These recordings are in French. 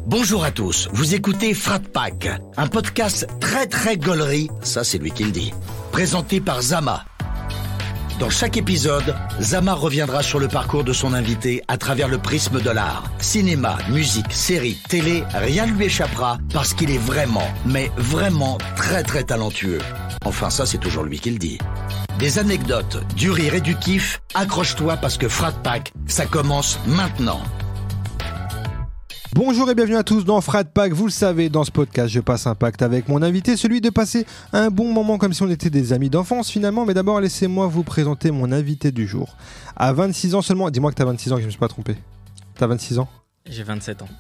Bonjour à tous, vous écoutez Frat Pack, un podcast très gaulerie, ça c'est lui qui le dit, présenté par Zama. Dans chaque épisode, Zama reviendra sur le parcours de son invité à travers le prisme de l'art. Cinéma, musique, série, télé, rien ne lui échappera parce qu'il est vraiment, mais vraiment très talentueux. Enfin ça c'est toujours lui qui le dit. Des anecdotes, du rire et du kiff, accroche-toi parce que Frat Pack, ça commence maintenant. Bonjour et bienvenue à tous dans Frat Pack. Vous le savez, dans ce podcast, je passe un pacte avec mon invité, celui de passer un bon moment comme si on était des amis d'enfance finalement. Mais d'abord, laissez-moi vous présenter mon invité du jour. À 26 ans seulement, dis-moi que t'as 26 ans, que je me suis pas trompé. T'as 26 ans ? J'ai 27 ans.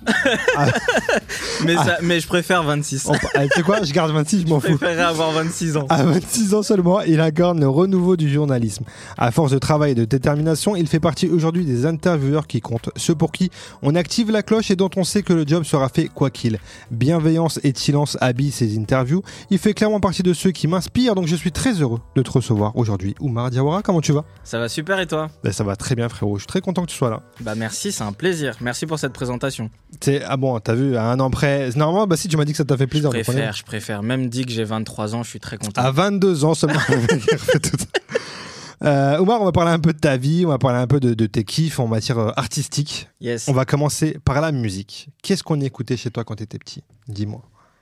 Mais je préfère 26. Tu sais quoi, je garde 26, je m'en fous. Je préférerais avoir 26 ans. À 26 ans seulement, il incarne le renouveau du journalisme. À force de travail et de détermination, il fait partie aujourd'hui des intervieweurs qui comptent. Ceux pour qui on active la cloche et dont on sait que le job sera fait quoi qu'il. Bienveillance et silence habillent ses interviews. Il fait clairement partie de ceux qui m'inspirent, donc je suis très heureux de te recevoir aujourd'hui. Oumar Diawara, comment tu vas ? Ça va super et toi ? Ça va très bien frérot, je suis très content que tu sois là. Bah merci, c'est un plaisir. Merci pour cette présentation. Ah bon, t'as vu, à un an près. Normalement, bah si tu m'as dit que ça t'a fait plaisir. Je préfère. Même dit que j'ai 23 ans, je suis très content. À 22 ans seulement. Oumar, on va parler un peu de ta vie, on va parler un peu de tes kiffs en matière artistique. Yes. On va commencer par la musique. Qu'est-ce qu'on écoutait chez toi quand t'étais petit ? Dis-moi.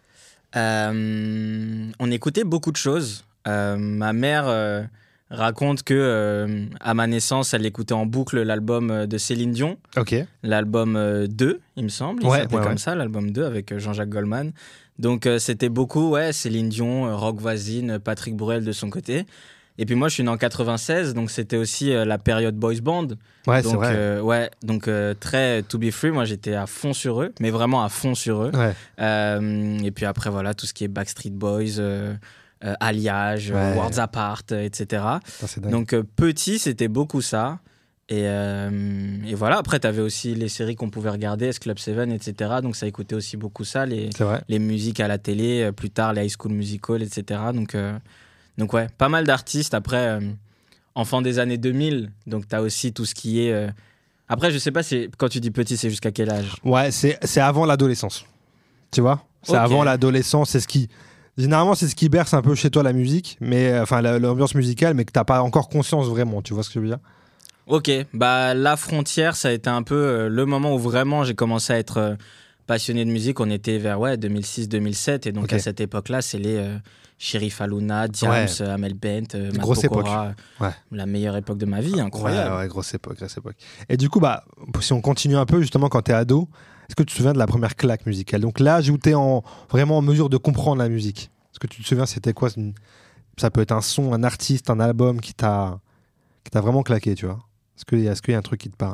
On écoutait beaucoup de choses. Ma mère raconte que à ma naissance, elle écoutait en boucle l'album de Céline Dion. Ok. L'album 2, il me semble. Il s'appelait comme ça, l'album 2 avec Jean-Jacques Goldman. Donc c'était beaucoup, Céline Dion, Roch Voisine, Patrick Bruel de son côté. Et puis moi, je suis né en 96, donc c'était aussi la période boys band. Ouais, donc, c'est vrai. Donc très To Be Free, moi j'étais à fond sur eux, mais vraiment à fond sur eux. Ouais. Et puis après, voilà, tout ce qui est Backstreet Boys, Alliage, Worlds Apart, etc. Donc petit, c'était beaucoup ça. Et voilà, après, tu avais aussi les séries qu'on pouvait regarder, S-Club 7, etc. Donc ça écoutait aussi beaucoup ça, les musiques à la télé, plus tard les High School Musical, etc. Donc ouais, pas mal d'artistes. Après, enfant des années 2000, donc tu as aussi tout ce qui est... Après, je sais pas, quand tu dis petit, c'est jusqu'à quel âge ? Ouais, c'est avant l'adolescence. Tu vois ? C'est avant l'adolescence, c'est ce qui... Généralement, c'est ce qui berce un peu chez toi la musique, mais enfin l'ambiance musicale, mais que t'as pas encore conscience vraiment. Tu vois ce que je veux dire ? Ok, bah la frontière, ça a été un peu le moment où vraiment j'ai commencé à être passionné de musique. On était vers 2006-2007, et donc à cette époque-là, c'est les Sheriff Aluna, Diams, Amel Bent, Matt Pokora, la meilleure époque de ma vie, incroyable. Ouais, grosse époque. Et du coup, bah, si on continue un peu, justement, quand t'es ado, est-ce que tu te souviens de la première claque musicale ? Donc l'âge où t'es vraiment en mesure de comprendre la musique. Est-ce que tu te souviens, c'était quoi ? Ça peut être un son, un artiste, un album qui t'a vraiment claqué, tu vois ? Est-ce qu'il y a un truc qui te parle ?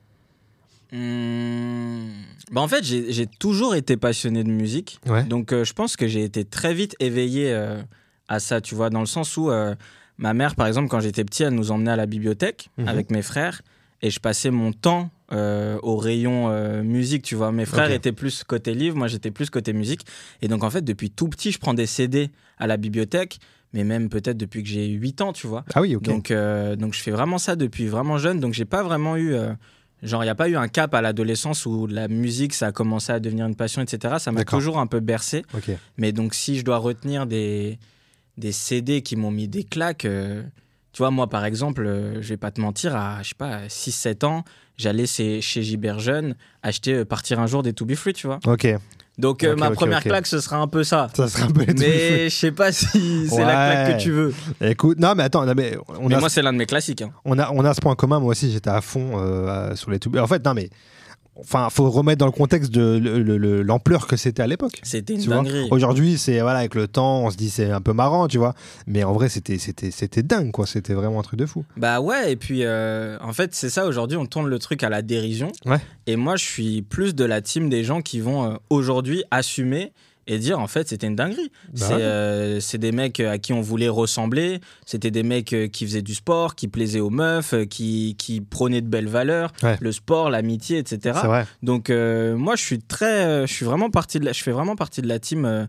Bah en fait, j'ai toujours été passionné de musique. Ouais. Donc je pense que j'ai été très vite éveillé à ça, tu vois, dans le sens où ma mère, par exemple, quand j'étais petit, elle nous emmenait à la bibliothèque avec mes frères, et je passais mon temps au rayon musique, tu vois. Mes frères étaient plus côté livre, moi j'étais plus côté musique. Et donc en fait, depuis tout petit, je prends des CD à la bibliothèque, mais même peut-être depuis que j'ai 8 ans, tu vois. Ah oui, ok. Donc je fais vraiment ça depuis vraiment jeune, donc j'ai pas vraiment eu... il n'y a pas eu un cap à l'adolescence où la musique, ça a commencé à devenir une passion, etc. Ça m'a toujours un peu bercé. Okay. Mais donc, si je dois retenir des CD qui m'ont mis des claques, tu vois, moi, par exemple, je vais pas te mentir, à, je sais pas, 6-7 ans, j'allais chez Gilbert Jeune acheter Partir un jour des To Be Free, tu vois. Ok. Donc, ma première claque, ce sera un peu ça. Ça sera un peu les To Be Free. Mais je sais pas si c'est la claque que tu veux. Écoute, non, mais attends. Mais moi, c'est l'un de mes classiques. Hein. On a ce point commun. Moi aussi, j'étais à fond sur les To Be Free. En fait, non, mais... Enfin, faut remettre dans le contexte de l'ampleur que c'était à l'époque. C'était une dinguerie. Aujourd'hui, c'est avec le temps, on se dit c'est un peu marrant, tu vois. Mais en vrai, c'était dingue, quoi. C'était vraiment un truc de fou. Bah ouais, et puis en fait, c'est ça. Aujourd'hui, on tourne le truc à la dérision. Ouais. Et moi, je suis plus de la team des gens qui vont aujourd'hui assumer et dire en fait c'était une dinguerie. C'est des mecs à qui on voulait ressembler, c'était des mecs qui faisaient du sport, qui plaisaient aux meufs, qui prônaient de belles valeurs, le sport, l'amitié, etc. C'est vrai. Donc moi je fais vraiment partie de la team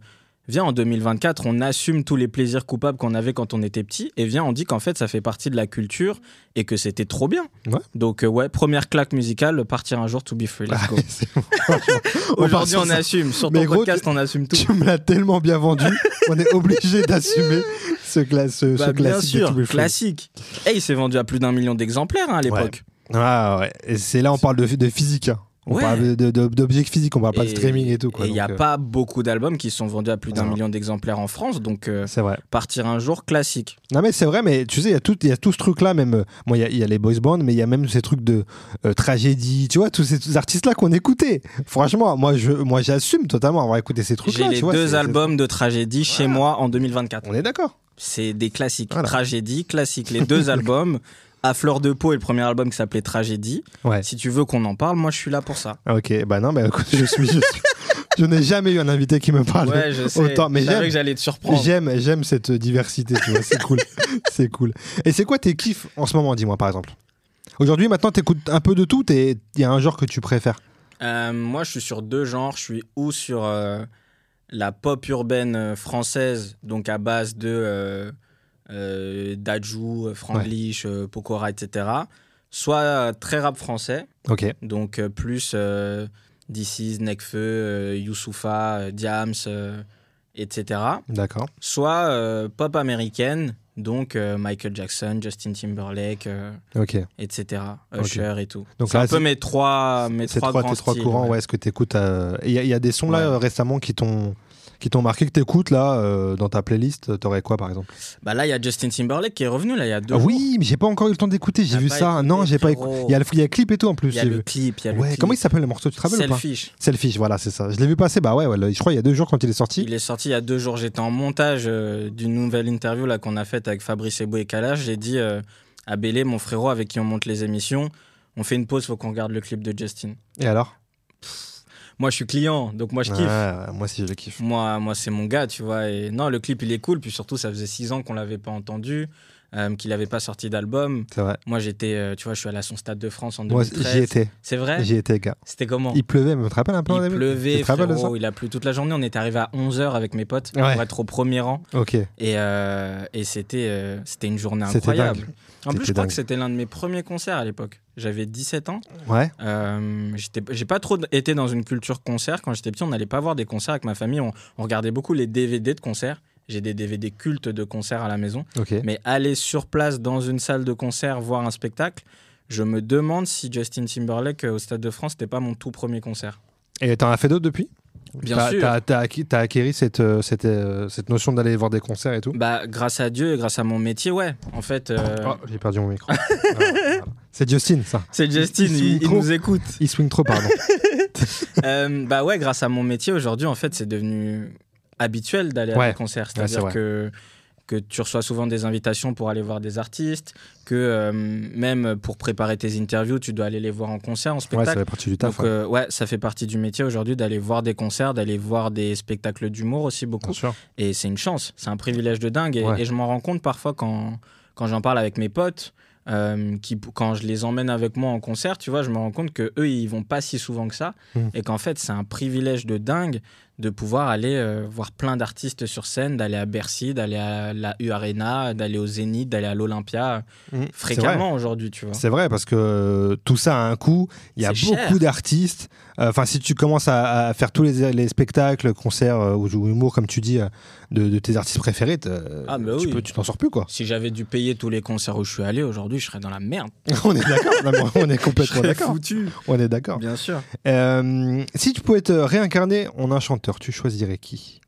viens, en 2024, on assume tous les plaisirs coupables qu'on avait quand on était petit, et viens, on dit qu'en fait, ça fait partie de la culture et que c'était trop bien. Ouais. Donc, première claque musicale, partir un jour to be free. Let's go. Bon, aujourd'hui, on assume. Sur ton podcast, on assume tout. Tu me l'as tellement bien vendu, on est obligé d'assumer ce classique bien sûr, de To Be Free. Classique. Et il s'est vendu à plus d'1 million d'exemplaires à l'époque. Ouais. Ah ouais. Et c'est là, on parle de physique. Hein. On parle d'objets physiques, on parle pas de streaming et tout. Et il n'y a pas beaucoup d'albums qui sont vendus à plus d'1 million d'exemplaires en France, donc c'est vrai. Partir un jour, classique. Non mais c'est vrai, mais tu sais, il y a tout ce truc-là, même, il y a les boys bands, mais il y a même ces trucs de tragédie, tu vois, tous ces artistes-là qu'on écoutait. Franchement, moi j'assume totalement avoir écouté ces trucs-là. J'ai les 2 albums de tragédie chez moi en 2024. On est d'accord. C'est des classiques. Voilà. Tragédie, classique. Les 2 albums... À fleur de peau et le premier album qui s'appelait Tragédie. Ouais. Si tu veux qu'on en parle, moi je suis là pour ça. Ok, bah non, mais écoute, je n'ai jamais eu un invité qui me parle autant. Mais je savais que j'allais te surprendre. J'aime cette diversité, tu vois, c'est cool. C'est cool. Et c'est quoi tes kiffs en ce moment, dis-moi par exemple? Aujourd'hui, maintenant, t'écoutes un peu de tout, il y a un genre que tu préfères? Moi, je suis sur 2 genres. Je suis ou sur la pop urbaine française, donc à base de... Dadju, Franglish, Pokora, etc. Soit très rap français, donc plus DC's, Nekfeu, Youssoupha, Diams, etc. D'accord. Soit pop américaine, donc Michael Jackson, Justin Timberlake, etc. Usher et tout. Donc c'est un peu mes trois grands styles. Courants, ouais. Est-ce que tu écoutes il y a des sons là récemment qui t'ont marqué, que t'écoutes là dans ta playlist? T'aurais quoi par exemple? Bah là il y a Justin Timberlake qui est revenu là il y a 2 jours. Oui, mais j'ai pas encore eu le temps d'écouter, j'ai vu ça. Non, j'ai pas écouté. Il y a le clip et tout en plus. Il y a le clip, comment il s'appelle le morceau, tu te rappelles? Selfish, voilà, c'est ça. Je l'ai vu passer, je crois il y a 2 jours quand il est sorti. Il est sorti il y a 2 jours, j'étais en montage d'une nouvelle interview là qu'on a faite avec Fabrice Eboué et Kalash. J'ai dit à Bélé, mon frérot avec qui on monte les émissions, on fait une pause, faut qu'on regarde le clip de Justin. Et alors? Moi, je suis client, donc moi, je kiffe. Moi aussi, je le kiffe. Moi, c'est mon gars, tu vois. Et non, le clip, il est cool. Puis surtout, ça faisait 6 ans qu'on l'avait pas entendu, qu'il n'avait pas sorti d'album. C'est vrai. Moi, j'étais, tu vois, je suis allé à son Stade de France en 2013. Moi, j'y étais. C'est vrai? J'y étais, gars. C'était comment? Il pleuvait, mais tu te rappelles un peu? Il pleuvait, frérot. Il a plu toute la journée. On était arrivé à 11h avec mes potes pour être au premier rang. Et c'était une journée incroyable. En plus, je crois que c'était l'un de mes premiers concerts à l'époque. J'avais 17 ans. Ouais. J'ai pas trop été dans une culture concert. Quand j'étais petit, on n'allait pas voir des concerts avec ma famille. On regardait beaucoup les DVD de concerts. J'ai des DVD cultes de concerts à la maison. Mais aller sur place dans une salle de concert, voir un spectacle, je me demande si Justin Timberlake au Stade de France, c'était pas mon tout premier concert. Et t'en as fait d'autres depuis? Bien sûr. T'as acquis cette notion d'aller voir des concerts et tout? Bah, grâce à Dieu et grâce à mon métier, ouais. En fait. Oh, j'ai perdu mon micro. Voilà. C'est Justin, ça. C'est Justin, il nous écoute. Il swing trop, pardon. Bah ouais, grâce à mon métier, aujourd'hui, en fait, c'est devenu habituel d'aller à des concerts. C'est-à-dire que tu reçois souvent des invitations pour aller voir des artistes, que même pour préparer tes interviews, tu dois aller les voir en concert, en spectacle. Ouais, ça fait partie du taf. Donc, ça fait partie du métier aujourd'hui d'aller voir des concerts, d'aller voir des spectacles d'humour aussi beaucoup. Et c'est une chance, c'est un privilège de dingue. Et je m'en rends compte parfois quand j'en parle avec mes potes, quand je les emmène avec moi en concert, tu vois, je me rends compte qu'eux, ils vont pas si souvent que ça. Et qu'en fait, c'est un privilège de dingue de pouvoir aller voir plein d'artistes sur scène, d'aller à Bercy, d'aller à la U Arena, d'aller au Zénith, d'aller à l'Olympia fréquemment aujourd'hui, tu vois. C'est vrai, parce que tout ça a un coût. Il y a beaucoup d'artistes. Enfin, si tu commences à faire tous les spectacles, concerts ou humour, comme tu dis, de tes artistes préférés, tu t'en sors plus, quoi. Si j'avais dû payer tous les concerts où je suis allé aujourd'hui, je serais dans la merde. On est d'accord. On est complètement d'accord. Foutu. On est d'accord. Bien sûr. Si tu pouvais te réincarner en un chanteur, tu choisirais qui?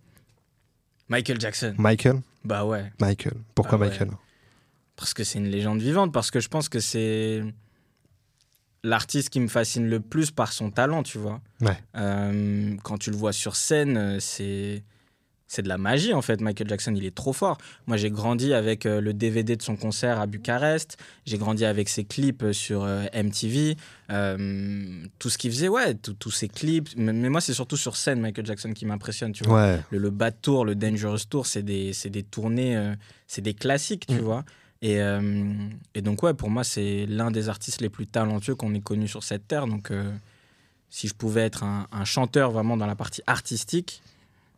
Michael Jackson. Michael? Bah ouais. Michael. Pourquoi Michael? Parce que c'est une légende vivante, parce que je pense que c'est l'artiste qui me fascine le plus par son talent, tu vois. Quand tu le vois sur scène, c'est de la magie, en fait. Michael Jackson, il est trop fort. Moi, j'ai grandi avec le DVD de son concert à Bucarest. J'ai grandi avec ses clips sur MTV. Tout ce qu'il faisait, tous ses clips. Mais moi, c'est surtout sur scène, Michael Jackson, qui m'impressionne, tu vois. Le Bad Tour, le Dangerous Tour, c'est des tournées, c'est des classiques, tu vois. Et donc, pour moi, c'est l'un des artistes les plus talentueux qu'on ait connu sur cette terre. Donc, si je pouvais être un chanteur vraiment dans la partie artistique,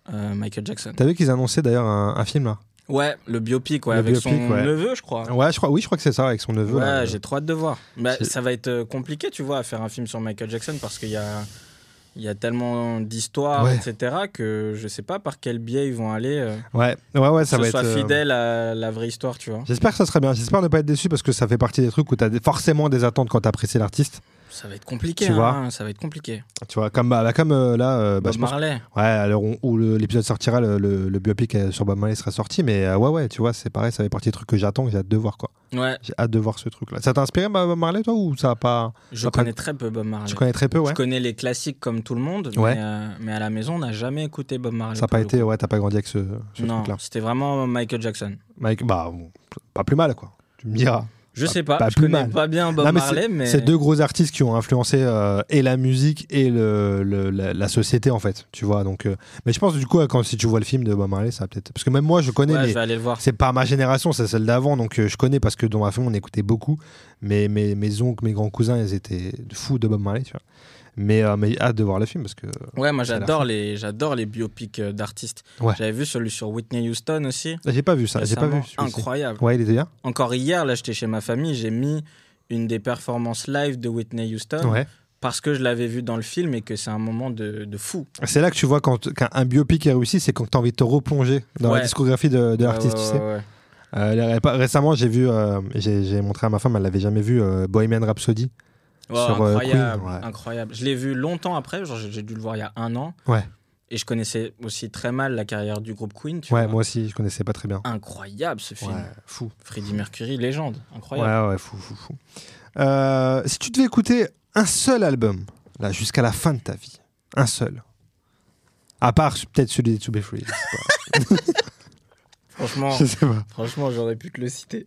Michael Jackson. T'as vu qu'ils annonçaient d'ailleurs un film là? Ouais, le biopic, avec son neveu, je crois. Ouais, je crois que c'est ça, avec son neveu. Ouais, là, j'ai trop hâte de voir. Ça va être compliqué, tu vois, à faire un film sur Michael Jackson parce qu'il y a tellement d'histoires, etc., que je sais pas par quel biais ils vont aller. Ouais, ça va être. Que ce soit fidèle à la vraie histoire, tu vois. J'espère que ça serait bien. J'espère ne pas être déçu parce que ça fait partie des trucs où t'as forcément des attentes quand t'apprécies l'artiste. Ça va être compliqué, tu vois. Ça va être compliqué. Tu vois, comme là. Bob Marley. Ouais, alors où l'épisode sortira, le biopic sur Bob Marley sera sorti, mais ouais, tu vois, c'est pareil, ça fait partie des trucs que j'attends, que j'ai hâte de voir, quoi. Ouais. J'ai hâte de voir ce truc-là. Ça t'a inspiré Bob Marley, toi, ou ça a pas. Je connais très peu Bob Marley. Tu connais très peu, ouais. Je connais les classiques comme tout le monde, mais à la maison, on n'a jamais écouté Bob Marley. Ça n'a pas été, t'as pas grandi avec ce truc-là. Non, c'était vraiment Michael Jackson. Pas plus mal, quoi. Tu me diras. Je sais pas, je connais pas bien Bob Marley, mais... C'est deux gros artistes qui ont influencé et la musique et la société, en fait, tu vois. Donc, mais je pense, du coup, si tu vois le film de Bob Marley, ça va peut-être... Parce que même moi, je connais, mais je vais aller le voir. C'est pas ma génération, c'est celle d'avant, donc je connais parce que dans ma famille, on écoutait beaucoup. Mais mes oncles, mes grands cousins, ils étaient fous de Bob Marley, tu vois. Mais hâte de voir le film parce que... Ouais, moi j'adore les biopics d'artistes. Ouais. J'avais vu celui sur Whitney Houston aussi. J'ai pas vu ça, j'ai pas vu. Incroyable. Ouais, il était bien. Encore hier, là j'étais chez ma famille, j'ai mis une des performances live de Whitney Houston. Ouais. Parce que je l'avais vu dans le film et que c'est un moment de fou. C'est là que tu vois qu'un biopic est réussi, c'est quand tu as envie de te replonger dans la discographie de l'artiste, tu sais. Ouais. Récemment, j'ai montré à ma femme, elle l'avait jamais vu, Bohemian Rhapsody. Incroyable, Queen, incroyable. Je l'ai vu longtemps après, genre j'ai dû le voir il y a 1 an. Ouais. Et je connaissais aussi très mal la carrière du groupe Queen. Tu vois. Moi aussi, je connaissais pas très bien. Incroyable ce film. Ouais, fou. Freddie Mercury, légende. Incroyable. Ouais, fou. Si tu devais écouter un seul album, là, jusqu'à la fin de ta vie, un seul, à part peut-être celui de To Be Free, je sais pas. Franchement, j'aurais pu te le citer.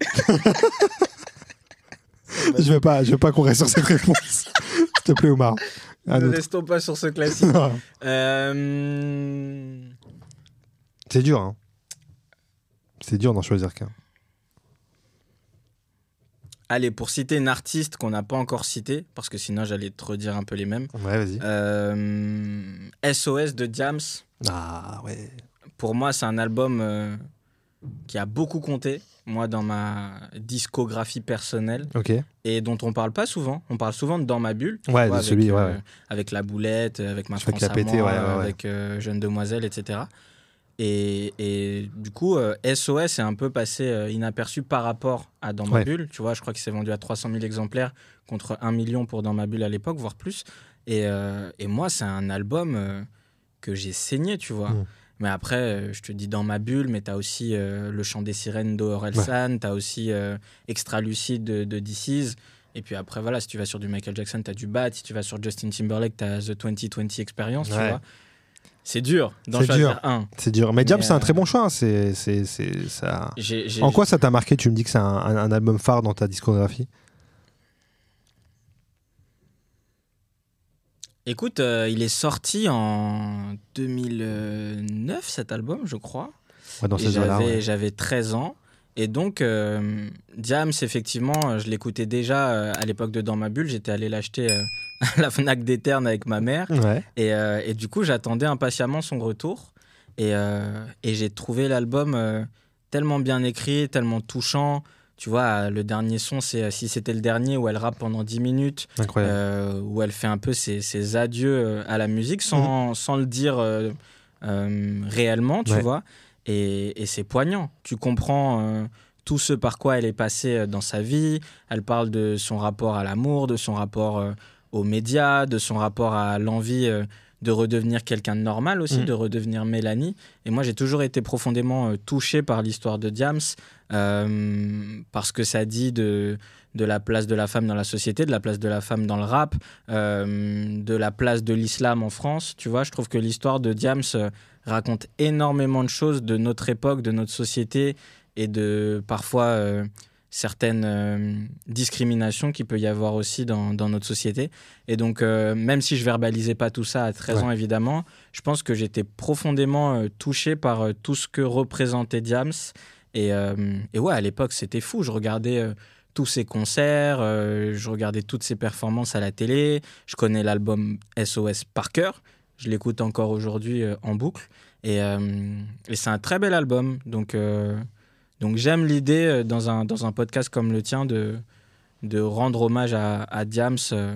Je veux pas qu'on reste sur cette réponse. S'il te plaît, Omar. Ne restons pas sur ce classique. C'est dur, hein. C'est dur d'en choisir qu'un. Allez, pour citer une artiste qu'on n'a pas encore citée, parce que sinon j'allais te redire un peu les mêmes. Ouais, vas-y. SOS de Diams. Ah, ouais. Pour moi, c'est un album qui a beaucoup compté. Moi, dans ma discographie personnelle, et dont on parle pas souvent. On parle souvent de Dans ma bulle, avec La Boulette, avec Ma France à moi, avec Jeune Demoiselle, etc. Et du coup, SOS est un peu passé inaperçu par rapport à Dans ma bulle. Tu vois, je crois qu'il s'est vendu à 300 000 exemplaires contre 1 million pour Dans ma bulle à l'époque, voire plus. Et moi, c'est un album que j'ai saigné, tu vois. Mais après, je te dis Dans ma bulle, mais t'as aussi Le Chant des Sirènes d'Orelsan, t'as aussi Extra Lucide de This Is. Et puis après, voilà, si tu vas sur du Michael Jackson, t'as du Bad. Si tu vas sur Justin Timberlake, t'as The 2020 Experience, tu vois. C'est dur d'en choisir un. C'est dur. Mais Diams, c'est un très bon choix. C'est ça. En quoi ça t'a marqué? Tu me dis que c'est un album phare dans ta discographie? Écoute, il est sorti en 2009, cet album, je crois. Ouais, dans ces années-là, j'avais 13 ans. Et donc, Diams, effectivement, je l'écoutais déjà à l'époque de Dans ma bulle. J'étais allé l'acheter à la Fnac d'Eterne avec ma mère. Ouais. Et du coup, j'attendais impatiemment son retour. Et j'ai trouvé l'album tellement bien écrit, tellement touchant. Tu vois, le dernier son, c'est Si c'était le dernier, où elle rappe pendant 10 minutes. Incroyable. Où elle fait un peu ses adieux à la musique sans le dire réellement, tu vois. Et c'est poignant. Tu comprends tout ce par quoi elle est passée dans sa vie. Elle parle de son rapport à l'amour, de son rapport aux médias, de son rapport à l'envie de redevenir quelqu'un de normal aussi, de redevenir Mélanie. Et moi, j'ai toujours été profondément touché par l'histoire de Diams parce que ça dit de la place de la femme dans la société, de la place de la femme dans le rap, de la place de l'islam en France. Tu vois, je trouve que l'histoire de Diams raconte énormément de choses de notre époque, de notre société et de parfois certaines discriminations qu'il peut y avoir aussi dans notre société. Et donc, même si je verbalisais pas tout ça à 13 ans, évidemment, je pense que j'étais profondément touché par tout ce que représentait Diams. Et ouais, à l'époque, c'était fou. Je regardais tous ses concerts, je regardais toutes ses performances à la télé. Je connais l'album SOS par cœur. Je l'écoute encore aujourd'hui en boucle. Et c'est un très bel album. Donc j'aime l'idée, dans un podcast comme le tien, de rendre hommage à Diams,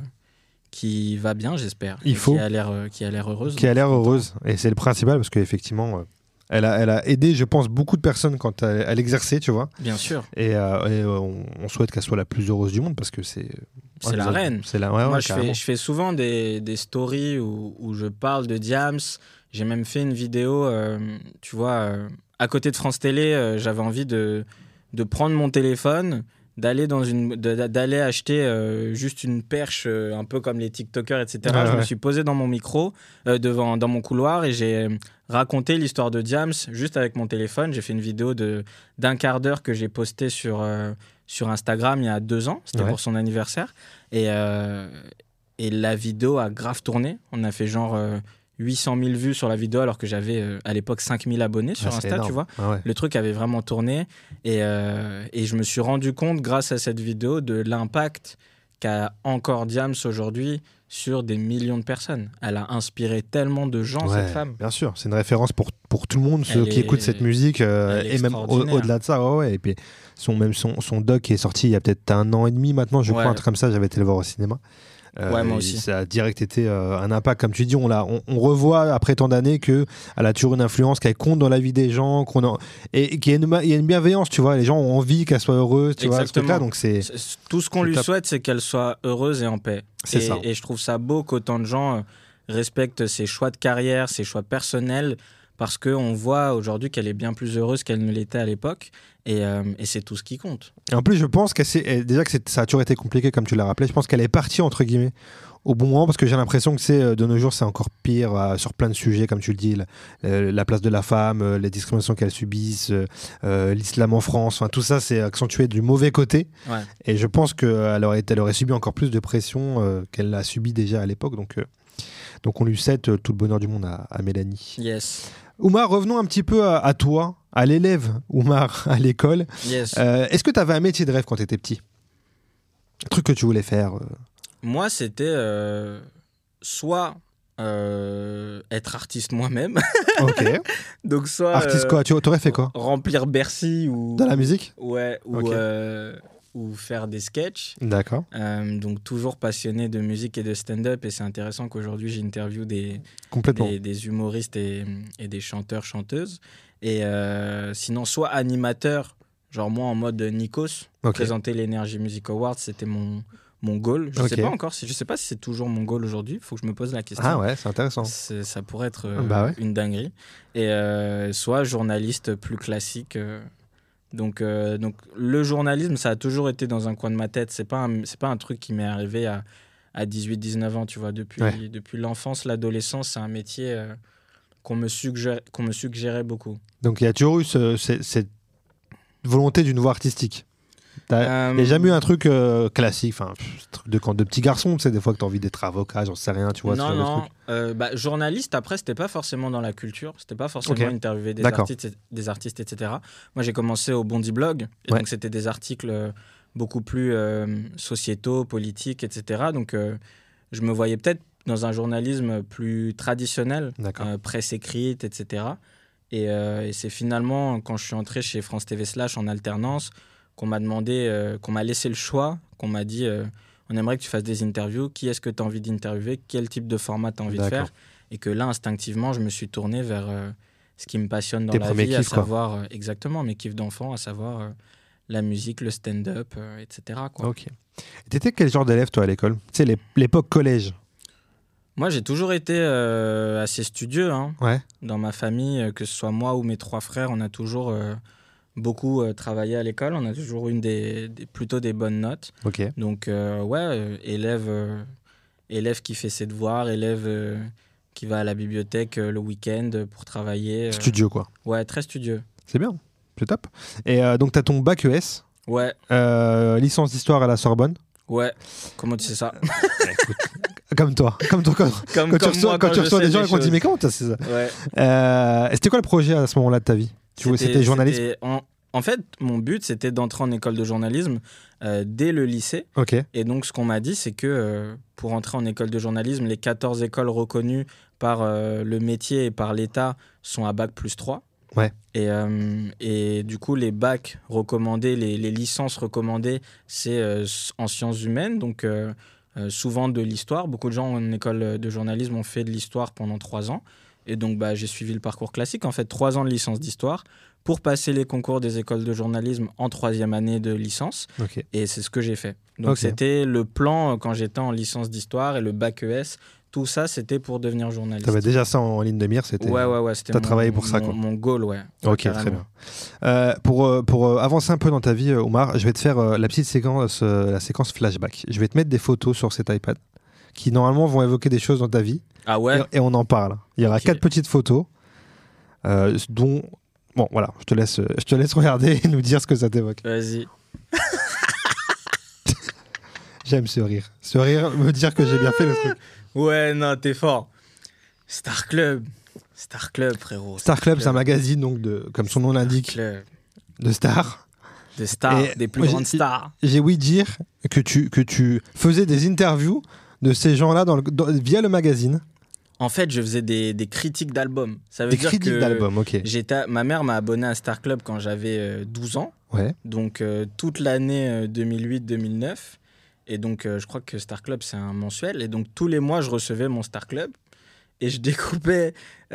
qui va bien, j'espère. Qui a l'air heureuse. Qui a l'air heureuse. Et c'est le principal, parce qu'effectivement, elle a aidé, je pense, beaucoup de personnes quand elle exerçait, tu vois. Bien sûr. Et on souhaite qu'elle soit la plus heureuse du monde, parce que c'est la reine. Moi, je fais souvent des stories où je parle de Diams. J'ai même fait une vidéo, tu vois, à côté de France Télé, j'avais envie de prendre mon téléphone, d'aller acheter juste une perche, un peu comme les TikTokers, etc. Je me suis posé dans mon micro, dans mon couloir, et j'ai raconté l'histoire de Diams juste avec mon téléphone. J'ai fait une vidéo d'un quart d'heure que j'ai postée sur Instagram il y a 2 ans. C'était pour son anniversaire. Et la vidéo a grave tourné. On a fait genre 800 000 vues sur la vidéo, alors que j'avais à l'époque 5 000 abonnés sur Insta, tu vois. Le truc avait vraiment tourné, et je me suis rendu compte, grâce à cette vidéo, de l'impact qu'a encore Diams aujourd'hui sur des millions de personnes. Elle a inspiré tellement de gens, cette femme. Bien sûr, c'est une référence pour tout le monde, ceux qui écoutent cette musique, et même au-delà de ça. Et puis son doc est sorti il y a peut-être 1 an et demi maintenant, je crois, un truc comme ça. J'avais été le voir au cinéma. Moi aussi. Ça a direct été un impact, comme tu dis. On revoit après tant d'années qu'elle a toujours une influence, qu'elle compte dans la vie des gens, et qu'il y a une bienveillance, tu vois. Les gens ont envie qu'elle soit heureuse, tu vois, ce truc-là. Donc tout ce qu'on lui souhaite, c'est qu'elle soit heureuse et en paix. C'est ça. Et je trouve ça beau qu'autant de gens respectent ses choix de carrière, ses choix personnels, parce qu'on voit aujourd'hui qu'elle est bien plus heureuse qu'elle ne l'était à l'époque, et c'est tout ce qui compte. Et en plus, je pense déjà que ça a toujours été compliqué, comme tu l'as rappelé. Je pense qu'elle est partie, entre guillemets, au bon moment, parce que j'ai l'impression que de nos jours, c'est encore pire sur plein de sujets, comme tu le dis, la place de la femme, les discriminations qu'elle subisse, l'islam en France, tout ça, c'est accentué du mauvais côté. Et je pense qu'elle aurait subi encore plus de pression qu'elle l'a subi déjà à l'époque. Donc on lui souhaite tout le bonheur du monde à Mélanie. Yes. Oumar, revenons un petit peu à toi, à l'élève Oumar à l'école. Yes. Est-ce que tu avais un métier de rêve quand tu étais petit ? Un truc que tu voulais faire Moi, c'était soit être artiste moi-même. Ok. Donc soit artiste quoi ? Tu aurais fait quoi ? Remplir Bercy ou... Dans la musique ? Ouais, ou faire des sketchs. D'accord. Donc toujours passionné de musique et de stand-up, et c'est intéressant qu'aujourd'hui j'interviewe des humoristes et des chanteurs-chanteuses. Et sinon, soit animateur, genre moi en mode Nikos, présenter l'Energy Music Awards, c'était mon goal. Je sais pas si c'est toujours mon goal aujourd'hui, il faut que je me pose la question. Ah ouais, c'est intéressant. Ça pourrait être une dinguerie. Et soit journaliste plus classique. Donc le journalisme, ça a toujours été dans un coin de ma tête. C'est pas un truc qui m'est arrivé à 18-19 ans, tu vois. Depuis l'enfance, l'adolescence, c'est un métier qu'on me suggérait beaucoup. Donc il y a toujours eu cette volonté d'une voie artistique. Il n'y a jamais eu un truc classique, truc de petit garçon, tu sais, des fois que tu as envie d'être avocat, j'en sais rien, tu vois. Non. Journaliste, après, c'était pas forcément dans la culture, c'était pas forcément interviewer des artistes, etc. Moi, j'ai commencé au Bondi Blog, et donc c'était des articles beaucoup plus sociétaux, politiques, etc. Donc, je me voyais peut-être dans un journalisme plus traditionnel, presse écrite, etc. Et c'est finalement, quand je suis entré chez France TV / en alternance, qu'on m'a demandé, qu'on m'a laissé le choix, qu'on m'a dit on aimerait que tu fasses des interviews, qui est-ce que tu as envie d'interviewer, quel type de format tu as envie de faire, et que là, instinctivement, je me suis tourné vers ce qui me passionne dans la vie, à savoir exactement mes kiffs d'enfant, à savoir la musique, le stand-up, etc. Ok. T'étais quel genre d'élève, toi, à l'école ? Tu sais, l'époque collège. Moi, j'ai toujours été assez studieux. Dans ma famille, que ce soit moi ou mes 3 frères, on a toujours... beaucoup travaillé à l'école, on a toujours eu plutôt des bonnes notes. Donc élève qui fait ses devoirs, élève qui va à la bibliothèque le week-end pour travailler. Studieux quoi. Ouais, très studieux. C'est bien, c'est top. Et donc t'as ton bac ES. Ouais. Licence d'histoire à la Sorbonne. Ouais. Comment tu sais ça? Écoute, comme toi quand tu reçois des gens et qu'on te dit mais comment t'as fait ça? Ouais. C'était quoi le projet à ce moment-là de ta vie? C'était journalisme. En fait, mon but, c'était d'entrer en école de journalisme dès le lycée. Okay. Et donc, ce qu'on m'a dit, c'est que pour entrer en école de journalisme, les 14 écoles reconnues par le métier et par l'État sont à bac plus 3. Ouais. Et du coup, les bacs recommandés, les licences recommandées, c'est en sciences humaines, donc souvent de l'histoire. Beaucoup de gens en école de journalisme ont fait de l'histoire pendant 3 ans. Et donc, j'ai suivi le parcours classique, en fait, 3 ans de licence d'histoire pour passer les concours des écoles de journalisme en 3e année de licence. Okay. Et c'est ce que j'ai fait. Donc, c'était le plan quand j'étais en licence d'histoire et le bac ES. Tout ça, c'était pour devenir journaliste. Tu avais déjà ça en ligne de mire, c'était. Ouais. Tu as travaillé pour ça, quoi. Mon goal, ouais. Ok, carrément. Très bien. Pour avancer un peu dans ta vie, Omar, je vais te faire la petite séquence, la séquence flashback. Je vais te mettre des photos sur cet iPad qui, normalement, vont évoquer des choses dans ta vie. Ah ouais. Et on en parle. Il y aura 4 petites photos, dont. Bon, voilà, je te laisse regarder et nous dire ce que ça t'évoque. Vas-y. J'aime ce rire. Ce rire me dire que j'ai bien fait le truc. Ouais, non, t'es fort. Star Club, frérot. Star Club, c'est un magazine, donc comme son nom l'indique, de stars. De stars, des plus grandes stars. J'ai ouï dire que tu faisais des interviews de ces gens-là via le magazine. En fait, je faisais des critiques d'albums. Ça veut dire que critiques d'albums, ok. Ma mère m'a abonné à Star Club quand j'avais 12 ans. Ouais. Donc, toute l'année 2008-2009. Et donc, je crois que Star Club, c'est un mensuel. Et donc, tous les mois, je recevais mon Star Club. Et je découpais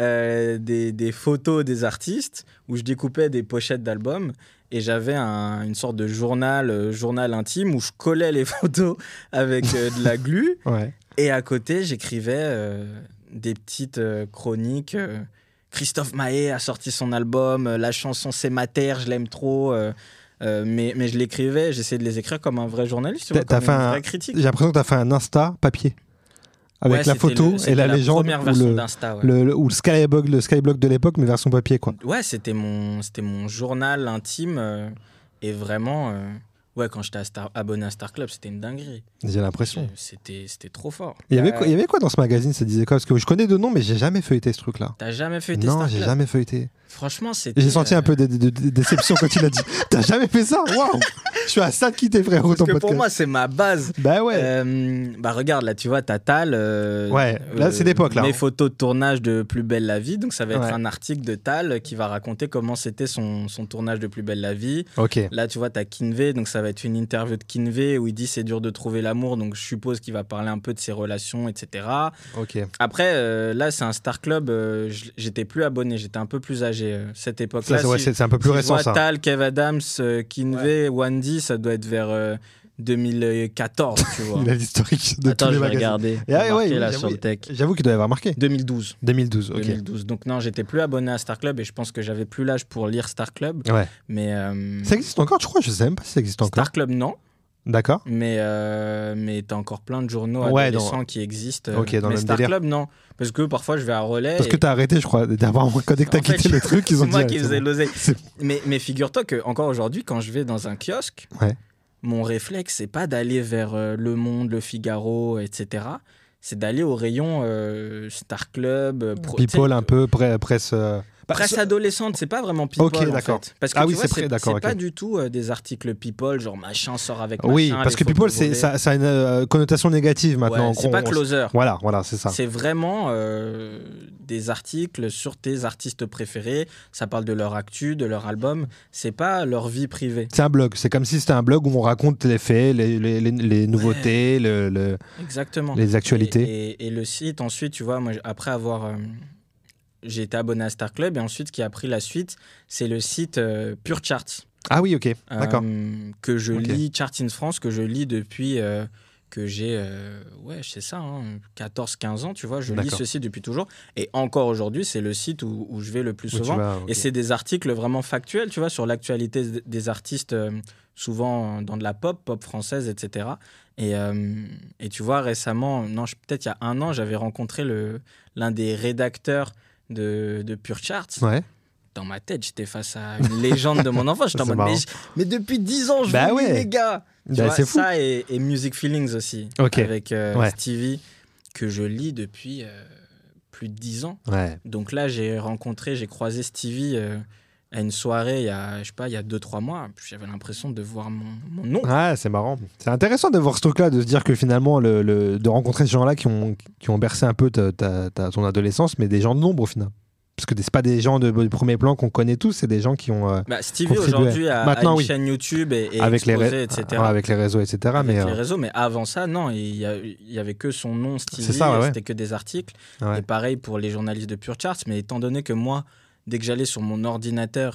des photos des artistes ou je découpais des pochettes d'albums. Et j'avais une sorte de journal intime où je collais les photos avec de la glu. Ouais. Et à côté, j'écrivais des petites chroniques. Christophe Maé a sorti son album. La chanson C'est ma terre, je l'aime trop. Mais je l'écrivais, j'essayais de les écrire comme un vrai journaliste, tu vois, comme une vraie critique. J'ai l'impression que tu as fait un Insta papier. Avec la photo et la légende ou le Skyblog de l'époque, mais version papier, quoi. Ouais, c'était mon journal intime. Et vraiment, quand j'étais abonné à Star Club, c'était une dinguerie. J'ai l'impression. C'était trop fort. Il y avait quoi dans ce magazine? Ça disait quoi? Parce que je connais de nom, mais j'ai jamais feuilleté ce truc-là. T'as jamais feuilleté Star Club? Non, j'ai jamais feuilleté. Franchement, c'était... J'ai senti un peu de déception quand il a dit t'as jamais fait ça? Waouh! Je suis à ça de quitter, frérot. Parce que pour moi, c'est ma base. Bah ouais. Regarde, là, tu vois, t'as Tal. Ouais, là, c'est l'époque, là. Mes photos de tournage de Plus belle la vie. Donc, ça va être un article de Tal qui va raconter comment c'était son tournage de Plus belle la vie. Ok. Là, tu vois, t'as Kinvey. Donc, ça va être une interview de Kinvey où il dit c'est dur de trouver l'amour. Donc, je suppose qu'il va parler un peu de ses relations, etc. Ok. Après, là, c'est un Star Club. J'étais plus abonné. J'étais un peu plus âgé cette époque. Ça, c'est un peu plus récent, ça. Tal, Kev Adams, Kinvey, Wandy, ça doit être vers 2014, tu vois. Il a l'historique de tous les magazines. Attends, je vais regarder. Là, sur le tech. J'avoue qu'il doit avoir marqué. 2012. 2012, ok. 2012. Donc non, j'étais plus abonné à Star Club et je pense que j'avais plus l'âge pour lire Star Club. Ouais. Mais ça existe encore, je crois. Je sais même pas si ça existe encore. Star Club, non. D'accord. Mais t'as encore plein de journaux adolescents qui existent. Ok, dans mais le Star délire. Club, non. Parce que parfois, je vais à Relais. Parce que t'as arrêté, je crois, d'avoir dès que t'as quitté le truc, ils ont dit. C'est moi qui faisais l'oseille. Mais figure-toi qu'encore aujourd'hui, quand je vais dans un kiosque, mon réflexe, c'est pas d'aller vers Le Monde, Le Figaro, etc. C'est d'aller au rayon Star Club, People un peu, presse... Presse adolescente, c'est pas vraiment People, okay, d'accord. En fait. Parce que tu vois, c'est pas du tout des articles People, genre machin sort avec machin. Oui, parce que People, ça a une connotation négative maintenant. Ouais, c'est pas Closer. Voilà, c'est ça. C'est vraiment des articles sur tes artistes préférés. Ça parle de leur actu, de leur album. C'est pas leur vie privée. C'est un blog. C'est comme si c'était un blog où on raconte les faits, les nouveautés, exactement. Les actualités. Et le site, ensuite, tu vois, moi, après avoir... j'ai été abonné à Star Club et ensuite, ce qui a pris la suite, c'est le site Pure Charts. Ah oui, ok, d'accord. Que je lis, Charts in France, que je lis depuis que j'ai, c'est ça, 14-15 ans, tu vois. Je lis ce site depuis toujours. Et encore aujourd'hui, c'est le site où je vais le plus souvent. Et c'est des articles vraiment factuels, tu vois, sur l'actualité des artistes, souvent dans de la pop française, etc. Et tu vois, récemment, peut-être il y a 1 an, j'avais rencontré l'un des rédacteurs de Pure Charts. Ouais. Dans ma tête, j'étais face à une légende de mon enfance. J'étais en mode, mais depuis 10 ans, je vous lis, les gars. Tu vois, c'est fou. Ça et Music Feelings aussi, avec Stevie, que je lis depuis plus de 10 ans. Ouais. Donc là, j'ai croisé Stevie à une soirée il y a 2-3 mois, j'avais l'impression de voir mon nom. Ouais, c'est marrant. C'est intéressant de voir ce truc-là, de se dire que finalement, de rencontrer ces gens-là qui ont bercé un peu ton adolescence, mais des gens de nombre au final. Parce que c'est pas des gens de premier plan qu'on connaît tous, c'est des gens qui ont. Stevie aujourd'hui a une chaîne YouTube et avec exposé, etc. Avec les réseaux, etc. Mais avant ça, non, il y avait que son nom Stevie, c'est ça, ouais. C'était que des articles. Ouais. Et pareil pour les journalistes de Pure Charts, mais étant donné que moi, dès que j'allais sur mon ordinateur,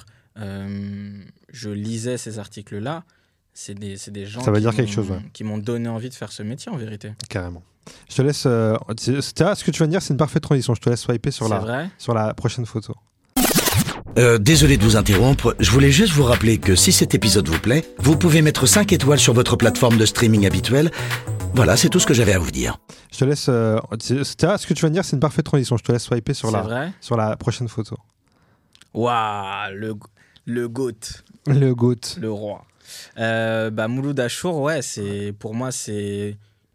je lisais ces articles-là, c'est des gens qui m'ont donné envie de faire ce métier en vérité. Carrément. Je te laisse. Ce que tu viens de dire, c'est une parfaite transition. Je te laisse swiper sur la prochaine photo. Désolé de vous interrompre, je voulais juste vous rappeler que si cet épisode vous plaît, vous pouvez mettre 5 étoiles sur votre plateforme de streaming habituelle. Voilà, c'est tout ce que j'avais à vous dire. Je te laisse. Ce que tu viens de dire, c'est une parfaite transition. Je te laisse swiper sur la prochaine photo. Waouh, le GOAT. Le GOAT. Le roi. Mouloud Achour, ouais, pour moi, c'est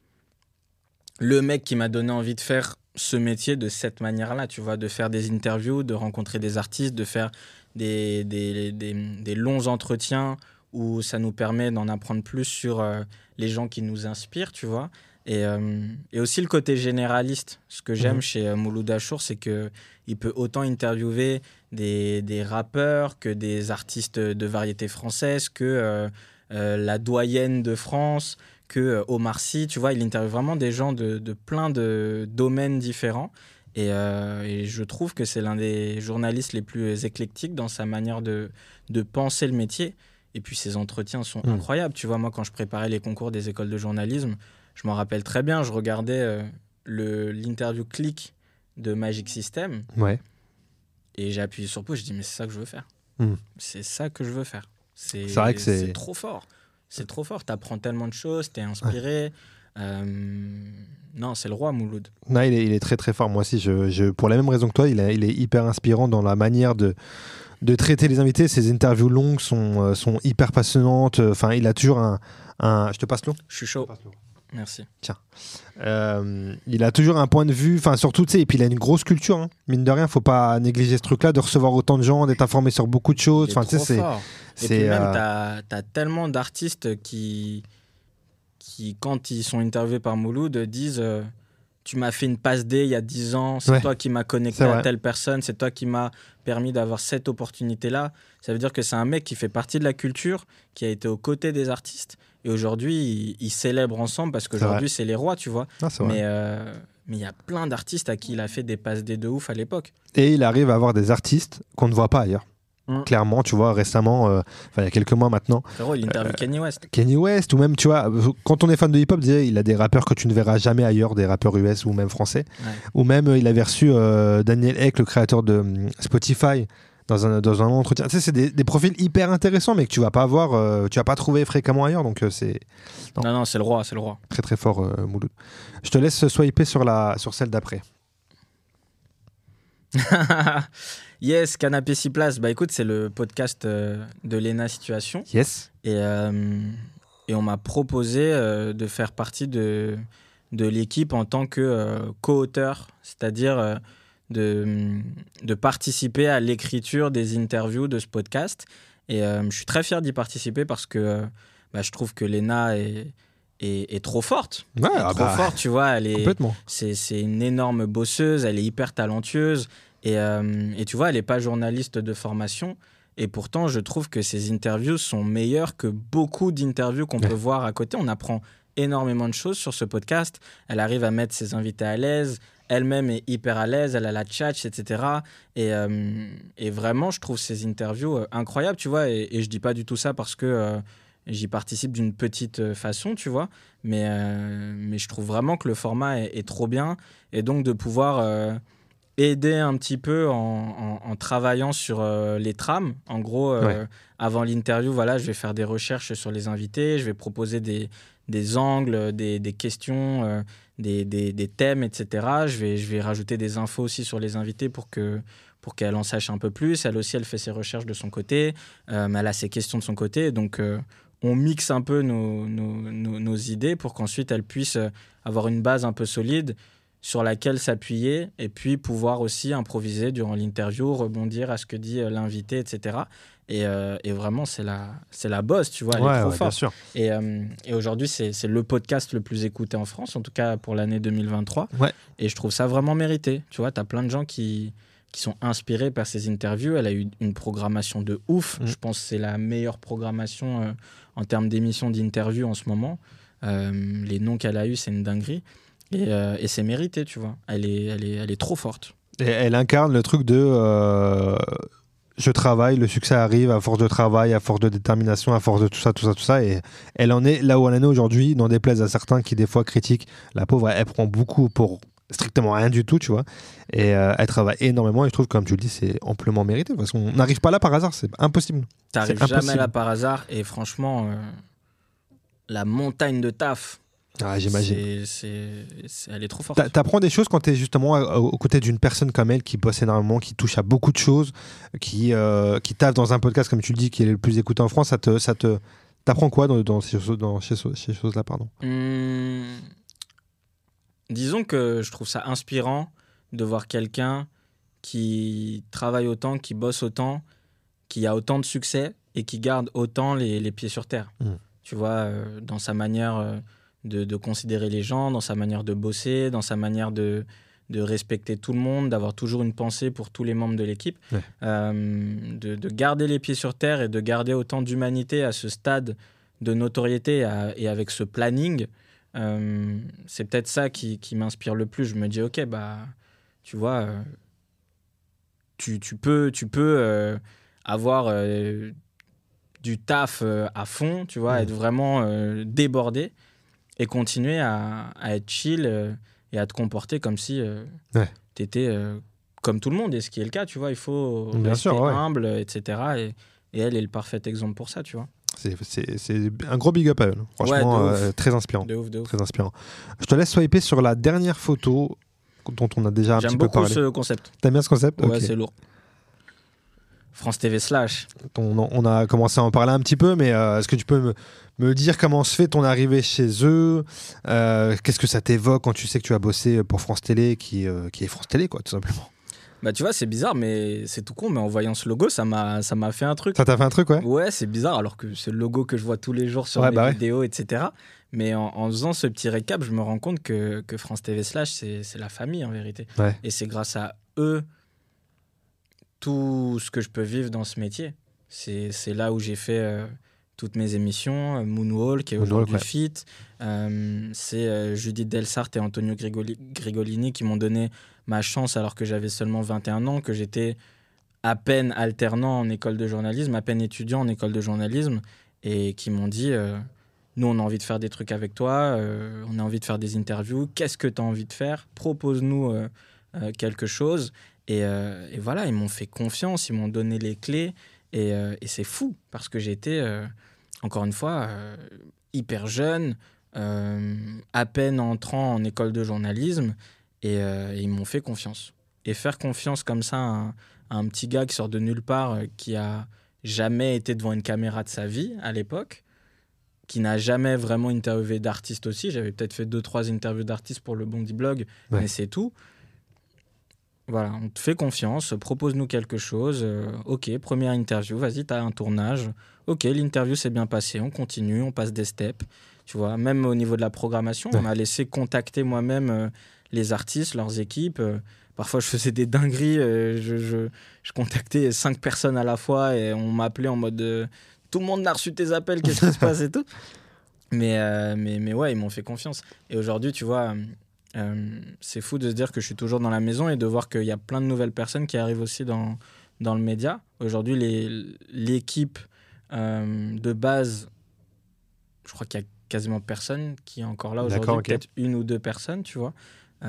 le mec qui m'a donné envie de faire ce métier de cette manière-là, tu vois, de faire des interviews, de rencontrer des artistes, de faire des longs entretiens où ça nous permet d'en apprendre plus sur les gens qui nous inspirent, tu vois. Et aussi le côté généraliste. Ce que j'aime chez Mouloud Achour, c'est qu'il peut autant interviewer des rappeurs que des artistes de variété française, que la doyenne de France, que Omar Sy, tu vois, il interviewe vraiment des gens de plein de domaines différents. Et je trouve que c'est l'un des journalistes les plus éclectiques dans sa manière de penser le métier. Et puis ses entretiens sont incroyables. Tu vois, moi, quand je préparais les concours des écoles de journalisme, je m'en rappelle très bien, je regardais l'interview Click de Magic System. Ouais. Et j'ai appuyé sur pause, je dis mais c'est ça que je veux faire. C'est ça que je veux faire. C'est vrai que c'est trop fort. C'est trop fort, t'apprends tellement de choses, t'es inspiré. Non, c'est le roi, Mouloud. Non, il est très très fort. Moi aussi, pour la même raison que toi, il est hyper inspirant dans la manière de traiter les invités. Ses interviews longues sont hyper passionnantes. Enfin, il a toujours un... Je te passe l'eau ? Je suis chaud. Merci. Tiens. Il a toujours un point de vue, enfin surtout, tu sais, et puis il a une grosse culture, hein. Mine de rien, faut pas négliger ce truc-là, de recevoir autant de gens, d'être informé sur beaucoup de choses. Enfin, tu sais, et puis même, t'as tellement d'artistes qui, quand ils sont interviewés par Mouloud, disent tu m'as fait une passe D il y a 10 ans, c'est toi qui m'as connecté à telle personne, c'est toi qui m'as permis d'avoir cette opportunité-là. Ça veut dire que c'est un mec qui fait partie de la culture, qui a été aux côtés des artistes. Et aujourd'hui, ils célèbrent ensemble parce qu'aujourd'hui, c'est les rois, tu vois. Mais il y a plein d'artistes à qui il a fait des passes D de ouf à l'époque. Et il arrive à avoir des artistes qu'on ne voit pas ailleurs. Clairement, tu vois, récemment, il y a quelques mois maintenant. Frérot, il interviewe Kanye West. Kanye West, ou même, tu vois, quand on est fan de hip-hop, il a des rappeurs que tu ne verras jamais ailleurs, des rappeurs US ou même français. Ouais. Ou même, il avait reçu Daniel Ek, le créateur de Spotify, dans un entretien. Tu sais, c'est des profils hyper intéressants, mais que tu vas pas avoir, tu vas pas trouver fréquemment ailleurs. Donc, c'est. Non, c'est le roi. Très, très fort, Mouloud. Je te laisse swiper sur celle d'après. Yes, Canapé 6 places. Bah écoute, c'est le podcast de Léna Situation. Yes. Et on m'a proposé de faire partie de l'équipe en tant que co-auteur, c'est-à-dire de participer à l'écriture des interviews de ce podcast. Et je suis très fier d'y participer parce que je trouve que Léna est trop forte. Ouais, trop forte, tu vois. Complètement. C'est une énorme bosseuse, elle est hyper talentueuse. Et tu vois, elle n'est pas journaliste de formation. Et pourtant, je trouve que ses interviews sont meilleures que beaucoup d'interviews qu'on peut voir à côté. On apprend énormément de choses sur ce podcast. Elle arrive à mettre ses invités à l'aise. Elle-même est hyper à l'aise. Elle a la tchatch, etc. Et vraiment, je trouve ses interviews incroyables, tu vois. Et je ne dis pas du tout ça parce que j'y participe d'une petite façon, tu vois. Mais je trouve vraiment que le format est trop bien. Et donc, de pouvoir... aider un petit peu en travaillant sur les trames. En gros, avant l'interview, voilà, je vais faire des recherches sur les invités, je vais proposer des angles, des questions, des thèmes, etc. Je vais rajouter des infos aussi sur les invités pour qu'elle en sache un peu plus. Elle aussi, elle fait ses recherches de son côté, mais elle a ses questions de son côté. Donc, on mixe un peu nos idées pour qu'ensuite, elle puisse avoir une base un peu solide. sur laquelle s'appuyer et puis pouvoir aussi improviser durant l'interview, rebondir à ce que dit l'invité, etc. Et vraiment, c'est la boss, tu vois, elle est trop forte. Bien sûr. Et aujourd'hui, c'est le podcast le plus écouté en France, en tout cas pour l'année 2023. Ouais. Et je trouve ça vraiment mérité. Tu vois, tu as plein de gens qui sont inspirés par ces interviews. Elle a eu une programmation de ouf. Je pense que c'est la meilleure programmation en termes d'émissions d'interviews en ce moment. Les noms qu'elle a eus, c'est une dinguerie. Et c'est mérité, tu vois. Elle est trop forte. Et elle incarne le truc de je travaille, le succès arrive à force de travail, à force de détermination, à force de tout ça. Et elle en est là où elle en est aujourd'hui, n'en déplaise à certains qui des fois critiquent. La pauvre, elle prend beaucoup pour strictement rien du tout, tu vois. Et elle travaille énormément et je trouve, comme tu le dis, c'est amplement mérité parce qu'on n'arrive pas là par hasard, c'est impossible. T'arrives jamais là par hasard et franchement, la montagne de taf. Ah, j'imagine. Elle est trop forte. T'apprends des choses quand t'es justement aux côtés d'une personne comme elle qui bosse énormément, qui touche à beaucoup de choses, qui taffe dans un podcast, comme tu le dis, qui est le plus écouté en France. T'apprends quoi dans ces choses-là, pardon. Disons que je trouve ça inspirant de voir quelqu'un qui travaille autant, qui bosse autant, qui a autant de succès et qui garde autant les pieds sur terre. Tu vois, dans sa manière de considérer les gens, dans sa manière de bosser, dans sa manière de respecter tout le monde, d'avoir toujours une pensée pour tous les membres de l'équipe, de garder les pieds sur terre et de garder autant d'humanité à ce stade de notoriété et avec ce planning. C'est peut-être ça qui m'inspire le plus. Je me dis, ok, bah, tu vois, tu peux avoir du taf à fond, tu vois, être vraiment débordé et continuer à être chill et à te comporter comme si tu étais comme tout le monde, et ce qui est le cas, tu vois, il faut rester humble, etc. Et elle est le parfait exemple pour ça, tu vois. C'est un gros big up à elle. Franchement, très inspirant. De ouf. Très inspirant. Je te laisse swiper sur la dernière photo dont on a déjà un petit peu parlé. J'aime beaucoup ce concept. T'aimes bien ce concept ? Ouais, c'est lourd. France TV /. On a commencé à en parler un petit peu, mais est-ce que tu peux me dire comment se fait ton arrivée chez eux ? Qu'est-ce que ça t'évoque quand tu sais que tu as bossé pour France Télé, qui est France Télé, quoi, tout simplement ? Bah tu vois, c'est bizarre, mais c'est tout con, mais en voyant ce logo, ça m'a fait un truc. Ça t'a fait un truc, ouais ? Ouais, c'est bizarre, alors que c'est le logo que je vois tous les jours sur mes vidéos, etc. Mais en faisant ce petit récap, je me rends compte que France TV /, c'est la famille, en vérité. Ouais. Et c'est grâce à eux tout ce que je peux vivre dans ce métier. C'est là où j'ai fait toutes mes émissions, Moonwalk et aujourd'hui Fit. C'est Judith Delsart et Antonio Grigolini qui m'ont donné ma chance alors que j'avais seulement 21 ans, que j'étais à peine alternant en école de journalisme, à peine étudiant en école de journalisme, et qui m'ont dit nous on a envie de faire des trucs avec toi, on a envie de faire des interviews, qu'est-ce que tu as envie de faire, propose-nous quelque chose. Et voilà, ils m'ont fait confiance, ils m'ont donné les clés, et c'est fou parce que j'étais encore une fois hyper jeune, à peine entrant en école de journalisme, et ils m'ont fait confiance. Et faire confiance comme ça à un petit gars qui sort de nulle part, qui a jamais été devant une caméra de sa vie à l'époque, qui n'a jamais vraiment interviewé d'artistes aussi. J'avais peut-être fait 2-3 interviews d'artistes pour le Bondy Blog, mais c'est tout. Voilà, on te fait confiance, propose-nous quelque chose. Ok, première interview, vas-y, t'as un tournage. Ok, l'interview s'est bien passée, on continue, on passe des steps. Tu vois, même au niveau de la programmation, on m'a laissé contacter moi-même les artistes, leurs équipes. Parfois, je faisais des dingueries. Je contactais 5 personnes à la fois et on m'appelait en mode tout le monde n'a reçu tes appels, qu'est-ce qui se passe et tout. Mais ouais, ils m'ont fait confiance. Et aujourd'hui, tu vois, c'est fou de se dire que je suis toujours dans la maison et de voir qu'il y a plein de nouvelles personnes qui arrivent aussi dans le média. Aujourd'hui, l'équipe de base, je crois qu'il y a quasiment personne qui est encore là aujourd'hui. Peut-être 1 ou 2 personnes, tu vois,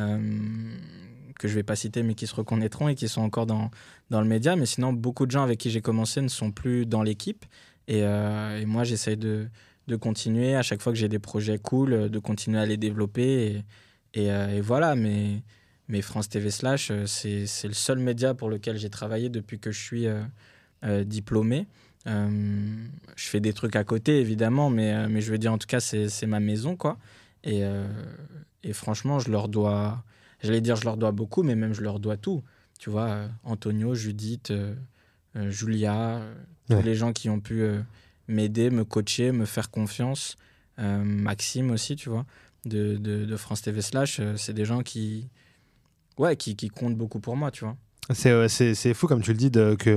que je vais pas citer, mais qui se reconnaîtront et qui sont encore dans le média. Mais sinon, beaucoup de gens avec qui j'ai commencé ne sont plus dans l'équipe. Et moi, j'essaye de continuer, à chaque fois que j'ai des projets cool, de continuer à les développer. Et voilà, mais France TV /, c'est le seul média pour lequel j'ai travaillé depuis que je suis diplômé. Je fais des trucs à côté, évidemment, mais je veux dire, en tout cas, c'est ma maison, quoi. Et franchement, je leur dois j'allais dire je leur dois beaucoup, mais même je leur dois tout. Tu vois, Antonio, Judith, Julia, tous les gens qui ont pu m'aider, me coacher, me faire confiance. Maxime aussi, tu vois, de France TV Slash, c'est des gens qui comptent beaucoup pour moi, tu vois. C'est fou, comme tu le dis,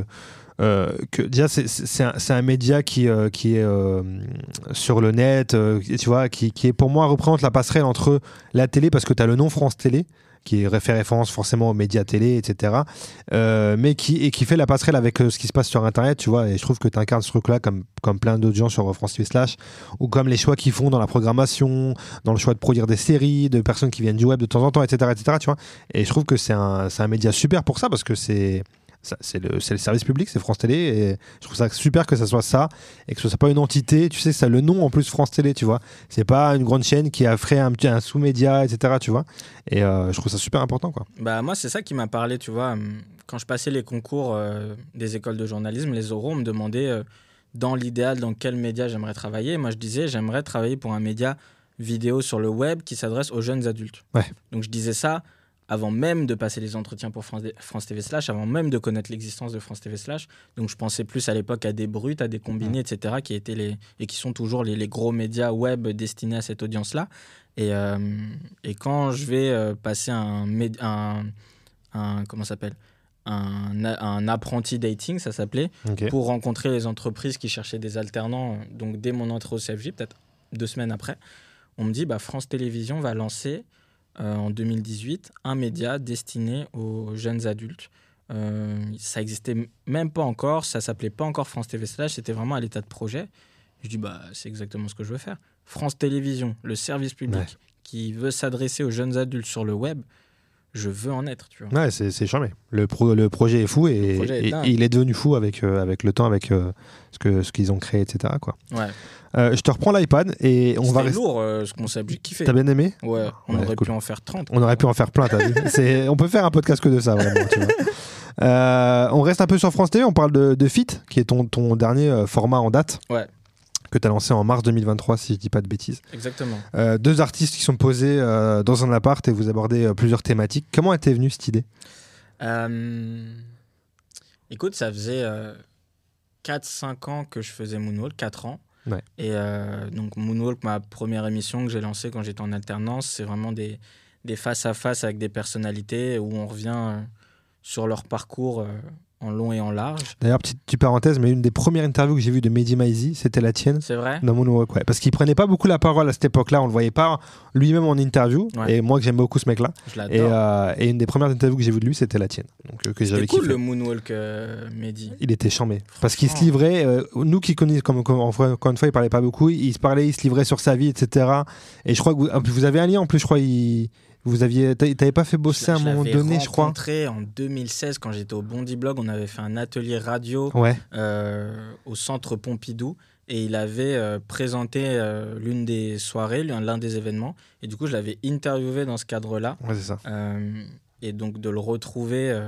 que déjà, c'est un média qui est sur le net, tu vois, qui est, pour moi, représente la passerelle entre la télé, parce que tu as le nom France Télé, qui fait référence forcément aux médias télé, etc. Mais qui fait la passerelle avec ce qui se passe sur Internet, tu vois. Et je trouve que tu incarnes ce truc-là comme plein d'autres gens sur France TV Slash, ou comme les choix qu'ils font dans la programmation, dans le choix de produire des séries, de personnes qui viennent du web de temps en temps, etc. tu vois. Et je trouve que c'est un média super pour ça, parce que c'est le service public, c'est France Télé, et je trouve ça super que ça soit ça, et que ce soit pas une entité, tu sais, ça a le nom en plus France Télé, tu vois, c'est pas une grande chaîne qui a fait un sous-média, etc., tu vois, et je trouve ça super important, quoi. Bah moi, c'est ça qui m'a parlé, tu vois, quand je passais les concours des écoles de journalisme, les oraux, on me demandait dans l'idéal, dans quel média j'aimerais travailler. Moi, je disais, j'aimerais travailler pour un média vidéo sur le web qui s'adresse aux jeunes adultes. Ouais. Donc je disais ça avant même de passer les entretiens pour France TV Slash, avant même de connaître l'existence de France TV Slash. Donc je pensais plus à l'époque à des Brut, à des Combinés, etc., qui étaient et qui sont toujours les gros médias web destinés à cette audience-là. Et quand je vais passer comment ça s'appelle, un apprenti dating, ça s'appelait, pour rencontrer les entreprises qui cherchaient des alternants, donc dès mon entrée au CFJ, peut-être 2 semaines après, on me dit France Télévisions va lancer en 2018 un média destiné aux jeunes adultes. Ça n'existait même pas encore, ça s'appelait pas encore France TV Slash, c'était vraiment à l'état de projet. Je dis c'est exactement ce que je veux faire. France Télévisions, le service public qui veut s'adresser aux jeunes adultes sur le web, je veux en être, tu vois. Ouais, c'est charmé. Le projet est fou, et il est devenu fou avec le temps, avec ce qu'ils ont créé, etc., quoi. Ouais. Je te reprends l'iPad et on va rester... lourd ce concept, j'ai kiffé. T'as bien aimé ? Ouais, on aurait pu en faire 30. On aurait pu en faire plein, t'as vu. On peut faire un podcast que de ça, vraiment, tu vois. On reste un peu sur France TV, on parle de Fit, qui est ton dernier format en date. Ouais. Que tu as lancé en mars 2023, si je dis pas de bêtises. Exactement. 2 artistes qui sont posés dans un appart et vous abordez plusieurs thématiques. Comment était venue cette idée ? Écoute, ça faisait 4-5 ans que je faisais Moonwalk, 4 ans. Ouais. Et donc Moonwalk, ma première émission que j'ai lancée quand j'étais en alternance, c'est vraiment des face-à-face avec des personnalités où on revient sur leur parcours en long et en large. D'ailleurs, petite parenthèse, mais une des premières interviews que j'ai vues de Mehdi Maizi, c'était la tienne. C'est vrai ? Dans Moonwalk, ouais. Parce qu'il prenait pas beaucoup la parole à cette époque-là, on le voyait pas lui-même en interview. Ouais. Et moi, que j'aime beaucoup ce mec-là. Je l'adore. Et une des premières interviews que j'ai vues de lui, c'était la tienne. Donc, que j'avais kiffé. C'était cool kiffé. Le Moonwalk, Mehdi. Il était charmé. Parce qu'il se livrait, nous qui connaissons, encore une fois, il parlait pas beaucoup, il se livrait sur sa vie, etc. Et je crois que vous avez un lien en plus, je crois, t'avais pas fait bosser à un moment donné, je crois. Je l'avais rencontré en 2016 quand j'étais au Bondi Blog. On avait fait un atelier radio au centre Pompidou et il avait présenté l'une des soirées, l'un des événements. Et du coup, je l'avais interviewé dans ce cadre-là. Ouais, c'est ça. Et donc, de le retrouver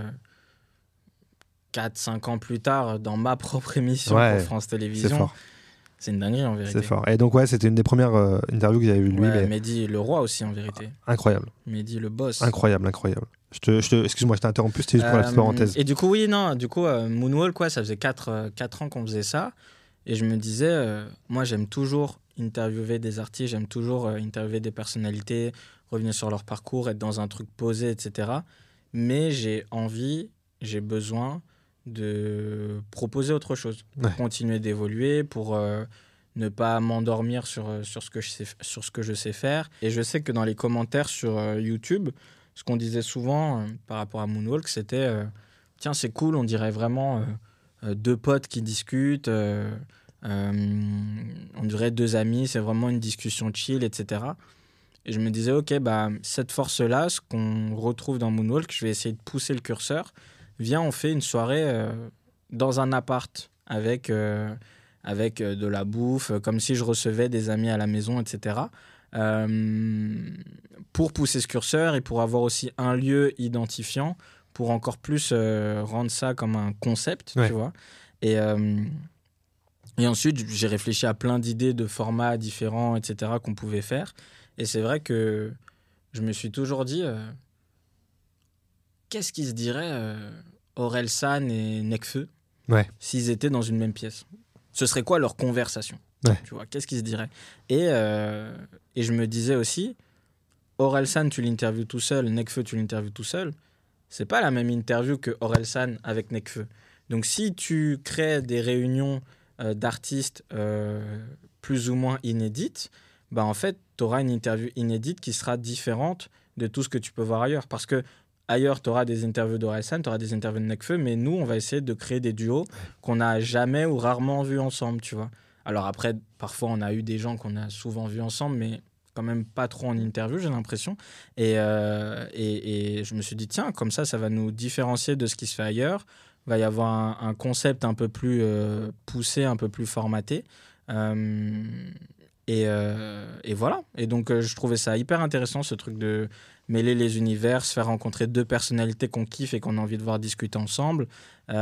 4-5 ans plus tard dans ma propre émission pour France Télévisions. C'est fort. C'est une dinguerie en vérité. C'est fort. Et donc c'était une des premières interviews que j'avais vues de lui. Ouais, Mehdi le roi aussi en vérité. Incroyable. Mehdi le boss. Incroyable. Excuse-moi, je t'ai interrompu, c'était juste pour la petite parenthèse. Et du coup, Moonwalk, ça faisait 4 ans qu'on faisait ça. Et je me disais, moi j'aime toujours interviewer des artistes, j'aime toujours interviewer des personnalités, revenir sur leur parcours, être dans un truc posé, etc. Mais j'ai besoin de proposer autre chose, pour continuer d'évoluer, pour ne pas m'endormir sur ce que je sais faire. Et je sais que dans les commentaires sur YouTube, ce qu'on disait souvent par rapport à Moonwalk, c'était tiens, c'est cool, on dirait vraiment 2 potes qui discutent, on dirait 2 amis, c'est vraiment une discussion chill, etc. Et je me disais, ok, cette force-là, ce qu'on retrouve dans Moonwalk, je vais essayer de pousser le curseur. Viens, on fait une soirée dans un appart avec de la bouffe, comme si je recevais des amis à la maison, etc. Pour pousser ce curseur et pour avoir aussi un lieu identifiant, pour encore plus rendre ça comme un concept, tu vois. Et ensuite, j'ai réfléchi à plein d'idées de formats différents, etc., qu'on pouvait faire. Et c'est vrai que je me suis toujours dit... qu'est-ce qu'ils se diraient Orelsan et Nekfeu s'ils étaient dans une même pièce? Ce serait quoi leur conversation? Tu vois, qu'est-ce qu'ils se diraient? Et je me disais aussi, Orelsan, tu l'interviews tout seul, Nekfeu, tu l'interviews tout seul. C'est pas la même interview que Orelsan avec Nekfeu. Donc, si tu crées des réunions d'artistes plus ou moins inédites, bah, en fait, tu auras une interview inédite qui sera différente de tout ce que tu peux voir ailleurs. Parce que ailleurs, tu auras des interviews d'Orelsan, tu auras des interviews de Nekfeu, mais nous, on va essayer de créer des duos qu'on n'a jamais ou rarement vus ensemble, tu vois. Alors après, parfois, on a eu des gens qu'on a souvent vus ensemble, mais quand même pas trop en interview, j'ai l'impression. Et je me suis dit, tiens, comme ça va nous différencier de ce qui se fait ailleurs. Il va y avoir un concept un peu plus poussé, un peu plus formaté. Et voilà. Et donc, je trouvais ça hyper intéressant, ce truc de mêler les univers, se faire rencontrer deux personnalités qu'on kiffe et qu'on a envie de voir discuter ensemble.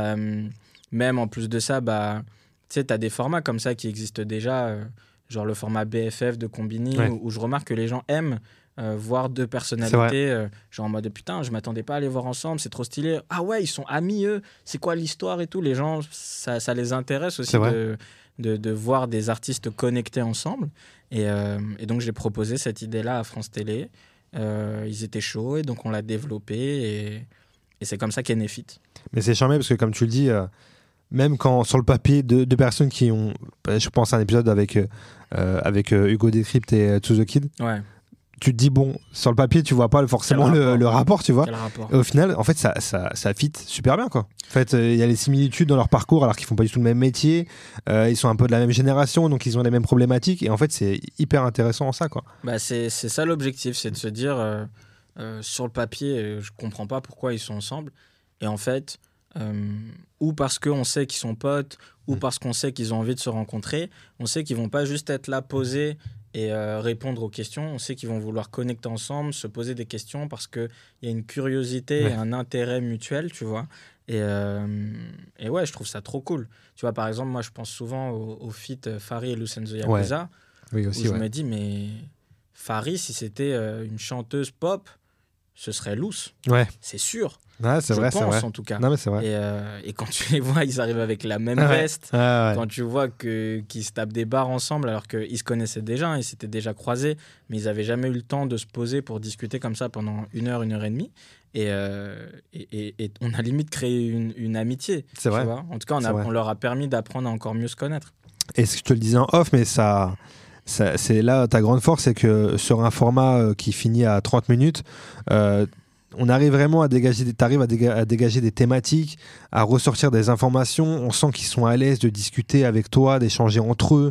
Même en plus de ça, bah, tu sais, tu as des formats comme ça qui existent déjà, genre le format BFF de Combini, où je remarque que les gens aiment voir deux personnalités, genre en mode putain, je m'attendais pas à les voir ensemble, c'est trop stylé. Ah ouais, ils sont amis eux, c'est quoi l'histoire et tout. Les gens, ça les intéresse aussi de voir des artistes connectés ensemble. Et donc j'ai proposé cette idée-là à France Télé. Ils étaient chauds et donc on l'a développé et c'est comme ça qu'est né Fit. Mais c'est charmé parce que comme tu le dis, même quand sur le papier deux personnes qui ont, je pense à un épisode avec Hugo Décrypte et To The Kid, tu te dis bon, sur le papier tu vois pas forcément le rapport, tu vois. Et au final en fait ça fit super bien quoi. En fait il y a les similitudes dans leur parcours alors qu'ils font pas du tout le même métier, ils sont un peu de la même génération donc ils ont les mêmes problématiques et en fait c'est hyper intéressant en ça quoi. Bah c'est ça l'objectif, c'est de se dire sur le papier je comprends pas pourquoi ils sont ensemble et en fait ou parce qu'on sait qu'ils sont potes ou parce qu'on sait qu'ils ont envie de se rencontrer, on sait qu'ils vont pas juste être là posés et répondre aux questions. On sait qu'ils vont vouloir connecter ensemble, se poser des questions parce qu'il y a une curiosité et un intérêt mutuel, tu vois. Et ouais, je trouve ça trop cool. Tu vois, par exemple, moi, je pense souvent au feat Fari et Lucenzo Yakuza. Oui, aussi, où je me dis, mais Fari, si c'était une chanteuse pop, ce serait Luce. C'est sûr. C'est vrai, c'est vrai. En tout cas. Non, mais c'est vrai. Et quand tu les vois, ils arrivent avec la même veste. Quand tu vois qu'ils se tapent des barres ensemble, alors qu'ils se connaissaient déjà, ils s'étaient déjà croisés, mais ils n'avaient jamais eu le temps de se poser pour discuter comme ça pendant 1 heure, 1 heure et demie. Et on a limite créé une amitié. C'est vrai. Vois en tout cas, on leur a permis d'apprendre à encore mieux se connaître. Et ce que je te le disais en off, mais ça c'est là ta grande force, c'est que sur un format qui finit à 30 minutes, on arrive vraiment à dégager des thématiques, à ressortir des informations. On sent qu'ils sont à l'aise de discuter avec toi, d'échanger entre eux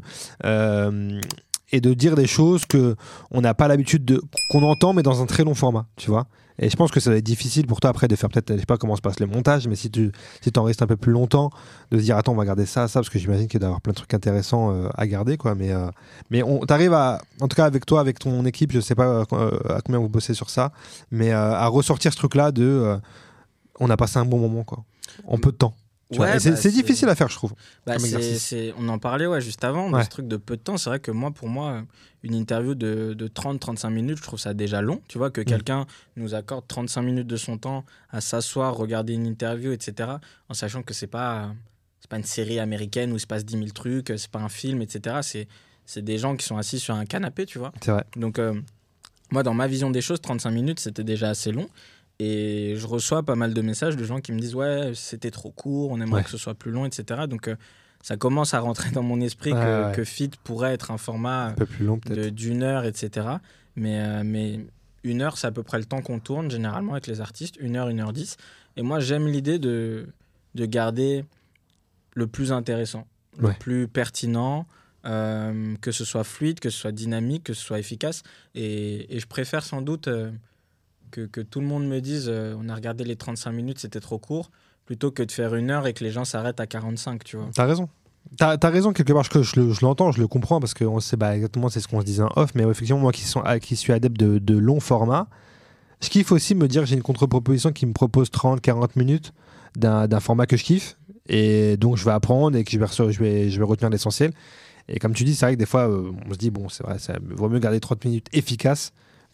et de dire des choses qu'on n'a pas l'habitude qu'on entend, mais dans un très long format, tu vois. Et je pense que ça va être difficile pour toi après de faire peut-être, je sais pas comment se passe le montage, mais si t'en restes un peu plus longtemps, de se dire attends on va garder ça, parce que j'imagine qu'il doit y avoir plein de trucs intéressants à garder quoi. Mais t'arrives à, en tout cas avec toi, avec ton équipe, je sais pas à combien vous bossez sur ça, mais à ressortir ce truc là on a passé un bon moment quoi, en peu de temps. C'est difficile à faire, je trouve. On en parlait juste avant, de ce truc de peu de temps. C'est vrai que pour moi, une interview de 30-35 minutes, je trouve ça déjà long. Tu vois, que quelqu'un nous accorde 35 minutes de son temps à s'asseoir, regarder une interview, etc., en sachant que c'est pas une série américaine où il se passe 10 000 trucs, c'est pas un film, etc. C'est des gens qui sont assis sur un canapé, tu vois. C'est vrai. Donc, moi, dans ma vision des choses, 35 minutes, c'était déjà assez long. Et je reçois pas mal de messages de gens qui me disent ouais c'était trop court, on aimerait que ce soit plus long, etc. Donc ça commence à rentrer dans mon esprit que Fit pourrait être un format un peu plus long, d'1 heure, etc. Mais 1 heure c'est à peu près le temps qu'on tourne généralement avec les artistes, 1 heure, 1 heure 10. Et moi j'aime l'idée de garder le plus intéressant, le plus pertinent, que ce soit fluide, que ce soit dynamique, que ce soit efficace. Et je préfère sans doute que tout le monde me dise on a regardé les 35 minutes, c'était trop court, plutôt que de faire 1 heure et que les gens s'arrêtent à 45, tu vois. T'as raison. T'as raison quelque part, je l'entends, je le comprends, parce que on sait, exactement c'est ce qu'on se disait en off, mais effectivement, moi qui suis adepte de longs formats, je kiffe aussi me dire que j'ai une contre-proposition qui me propose 30-40 minutes d'un format que je kiffe, et donc je vais apprendre et que je vais retenir l'essentiel. Et comme tu dis, c'est vrai que des fois, on se dit, bon, c'est vrai, ça vaut mieux garder 30 minutes efficaces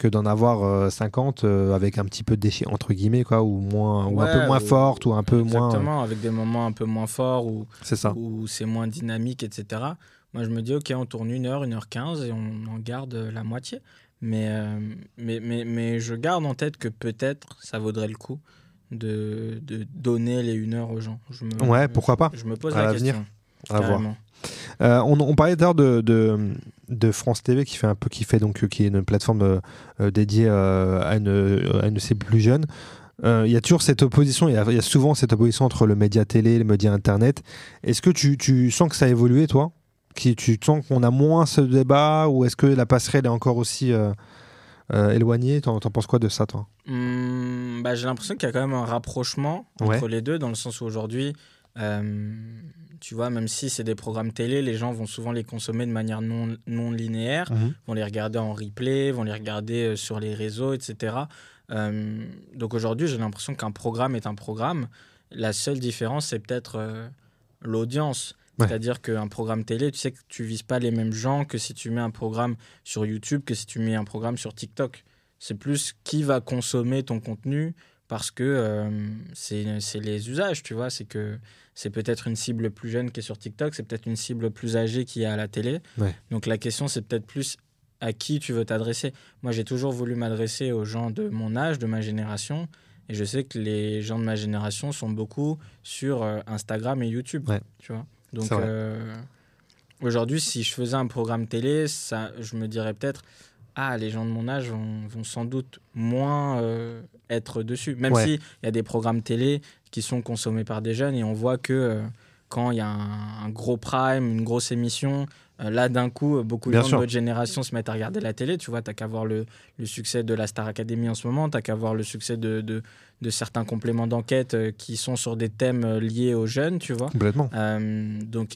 que d'en avoir 50 avec un petit peu de déchets, entre guillemets, quoi, ou un peu moins forte, ou un peu moins... Exactement, avec des moments un peu moins forts, où c'est moins dynamique, etc. Moi, je me dis, OK, on tourne 1h, 1h15 et on en garde la moitié. Mais je garde en tête que peut-être ça vaudrait le coup de donner les 1 heure aux gens. Pourquoi pas. Je me pose la question. À voir. On parlait d'ailleurs de France TV qui est une plateforme dédiée à une de ses plus jeunes. Il y a toujours cette opposition, il y a souvent cette opposition entre le média télé et le média internet. Est-ce que tu sens que ça a évolué, toi ? Tu sens qu'on a moins ce débat, ou est-ce que la passerelle est encore aussi éloignée ? T'en penses quoi de ça, toi ? J'ai l'impression qu'il y a quand même un rapprochement entre les deux, dans le sens où aujourd'hui, tu vois, même si c'est des programmes télé, les gens vont souvent les consommer de manière non linéaire, vont les regarder en replay, vont les regarder sur les réseaux, etc. Donc aujourd'hui, j'ai l'impression qu'un programme est un programme. La seule différence, c'est peut-être l'audience. C'est-à-dire qu'un programme télé, tu sais que tu vises pas les mêmes gens que si tu mets un programme sur YouTube, que si tu mets un programme sur TikTok. C'est plus qui va consommer ton contenu, parce que c'est les usages, tu vois. C'est que c'est peut-être une cible plus jeune qui est sur TikTok, c'est peut-être une cible plus âgée qui est à la télé. Donc la question, c'est peut-être plus à qui tu veux t'adresser. Moi, j'ai toujours voulu m'adresser aux gens de mon âge, de ma génération. Et je sais que les gens de ma génération sont beaucoup sur Instagram et YouTube, tu vois. Donc aujourd'hui, si je faisais un programme télé, je me dirais peut-être, les gens de mon âge vont sans doute moins être dessus. Même s'il y a des programmes télé qui sont consommés par des jeunes, et on voit que quand il y a un gros prime, une grosse émission, là d'un coup, beaucoup de gens de notre génération se mettent à regarder la télé. Tu vois, t'as qu'à voir le succès de la Star Academy en ce moment, t'as qu'à voir le succès de certains compléments d'enquête qui sont sur des thèmes liés aux jeunes, tu vois. Complètement. Donc,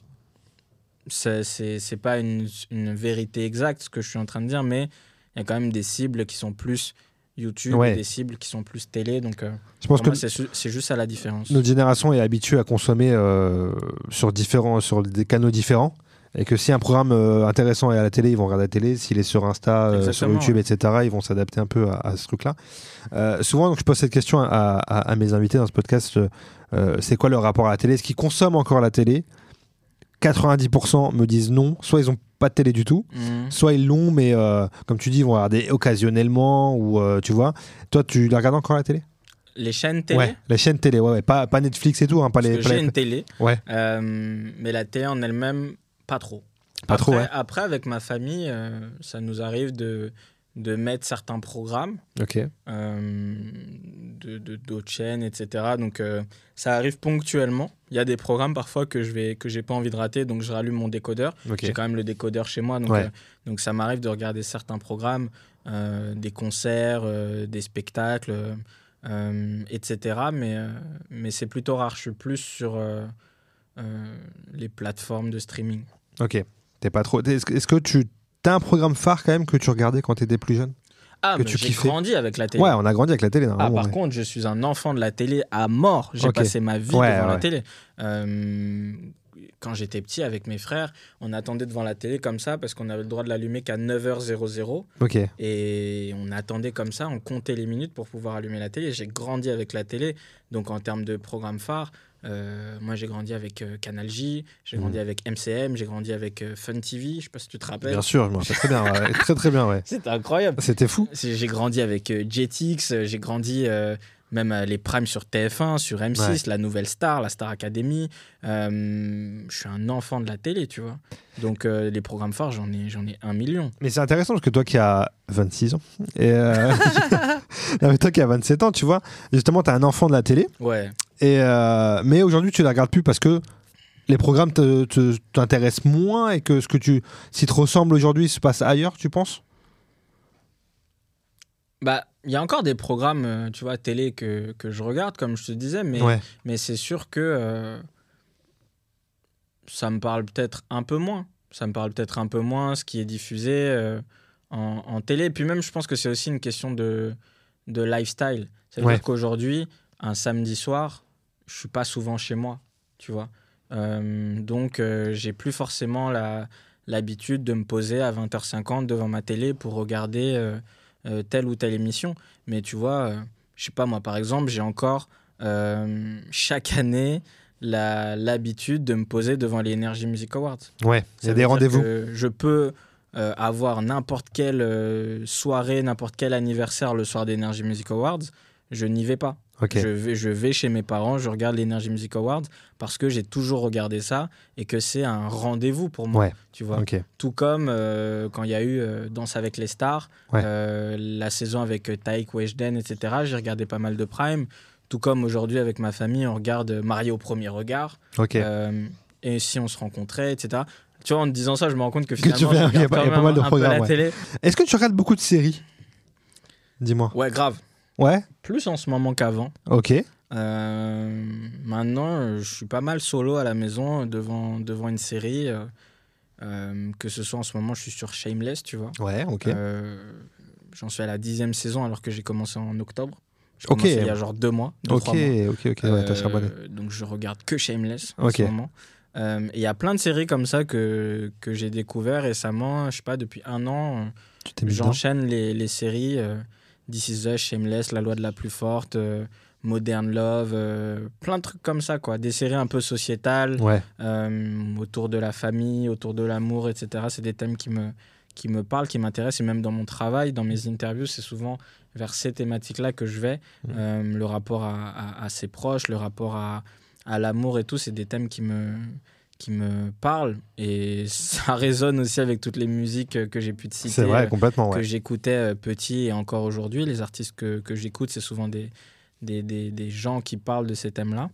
c'est pas une vérité exacte ce que je suis en train de dire, mais il y a quand même des cibles qui sont plus YouTube, et des cibles qui sont plus télé. Donc, je pense que c'est juste ça la différence. Notre génération est habituée à consommer sur des canaux différents. Et que si un programme intéressant est à la télé, ils vont regarder la télé. S'il est sur Insta, sur YouTube, etc., ils vont s'adapter un peu à ce truc-là. Souvent, donc, je pose cette question à mes invités dans ce podcast. C'est quoi leur rapport à la télé ? Est-ce qu'ils consomment encore la télé ? 90% me disent non. Soit ils n'ont pas de télé du tout, soit ils l'ont, mais comme tu dis, ils vont regarder occasionnellement. Ou tu vois. Toi, tu la regardes encore la télé ? Les chaînes télé ? Ouais, les chaînes télé, pas Netflix et tout. J'ai une télé, mais la télé en elle-même... Pas trop. Après, avec ma famille, ça nous arrive de mettre certains programmes d'autres chaînes, etc. Donc, ça arrive ponctuellement. Il y a des programmes parfois que j'ai pas envie de rater, donc je rallume mon décodeur. J'ai quand même le décodeur chez moi, donc ça m'arrive de regarder certains programmes, des concerts, des spectacles, etc. Mais c'est plutôt rare. Je suis plus sur les plateformes de streaming. Ok. T'es pas trop. Est-ce que tu as un programme phare quand même que tu regardais quand tu étais plus jeune ? J'ai grandi avec la télé. Ouais, on a grandi avec la télé. Par contre, je suis un enfant de la télé à mort. J'ai passé ma vie devant la télé. Quand j'étais petit avec mes frères, on attendait devant la télé comme ça parce qu'on avait le droit de l'allumer qu'à 9h00. Et on attendait comme ça, on comptait les minutes pour pouvoir allumer la télé. J'ai grandi avec la télé. Donc en termes de programme phare, moi j'ai grandi avec Canal J, j'ai grandi avec MCM, j'ai grandi avec Fun TV, je sais pas si tu te rappelles. Bien sûr, je me rappelle très bien, très très bien. Ouais. C'était incroyable. C'était fou. J'ai grandi avec Jetix, j'ai grandi même les primes sur TF1, sur M6, la Nouvelle Star, la Star Academy. Je suis un enfant de la télé, tu vois. Donc les programmes phares, j'en ai 1 million. Mais c'est intéressant parce que toi qui as 26 ans, et non, mais toi qui as 27 ans, tu vois, justement, tu as un enfant de la télé. Ouais. Mais aujourd'hui, tu la regardes plus parce que les programmes t'intéressent moins et que si te ressemble aujourd'hui se passe ailleurs, tu penses ? Il y a encore des programmes, tu vois, télé que je regarde, comme je te disais, mais c'est sûr que ça me parle peut-être un peu moins. Ça me parle peut-être un peu moins ce qui est diffusé en télé. Et puis même, je pense que c'est aussi une question de lifestyle. C'est-à-dire qu'aujourd'hui, un samedi soir, je suis pas souvent chez moi, tu vois. Donc, j'ai plus forcément l'habitude de me poser à 20h50 devant ma télé pour regarder telle ou telle émission. Mais tu vois, je sais pas moi, par exemple, j'ai encore chaque année l'habitude de me poser devant les Energy Music Awards. Ouais, il y a des rendez-vous. Je peux avoir n'importe quelle soirée, n'importe quel anniversaire le soir des Energy Music Awards, je n'y vais pas. Okay. Je vais chez mes parents, je regarde les Energy Music Awards parce que j'ai toujours regardé ça et que c'est un rendez-vous pour moi. Ouais. Tu vois. Okay. Tout comme quand il y a eu Danse avec les stars, la saison avec Taïk Weshden, etc. J'ai regardé pas mal de Prime. Tout comme aujourd'hui avec ma famille, on regarde Marié au premier regard. Okay. Et si on se rencontrait, etc. Tu vois, en te disant ça, je me rends compte que finalement, il y a pas mal de programmes. La télé. Est-ce que tu regardes beaucoup de séries ? Dis-moi. Ouais, grave. Ouais. Plus en ce moment qu'avant. Ok. Maintenant, je suis pas mal solo à la maison devant une série. Que ce soit en ce moment, je suis sur Shameless, tu vois. Ouais, ok. J'en suis à la 10e saison alors que j'ai commencé en octobre. J'ai commencé il y a genre 2 mois. 3 mois. Ok, ouais, t'as charbonné. Donc je regarde que Shameless en ce moment. Il y a plein de séries comme ça que j'ai découvert récemment. Je sais pas, depuis 1 an, j'enchaîne les séries. This Is Us, Shameless, La Loi de la plus forte, Modern Love, plein de trucs comme ça, quoi. Des séries un peu sociétales, autour de la famille, autour de l'amour, etc. C'est des thèmes qui me parlent, qui m'intéressent. Et même dans mon travail, dans mes interviews, c'est souvent vers ces thématiques-là que je vais. Le rapport à ses proches, le rapport à l'amour et tout, c'est des thèmes qui me parlent. Et ça résonne aussi avec toutes les musiques que j'ai pu te citer. C'est vrai, complètement, que j'écoutais petit et encore aujourd'hui. Les artistes que j'écoute, c'est souvent des gens qui parlent de ces thèmes-là.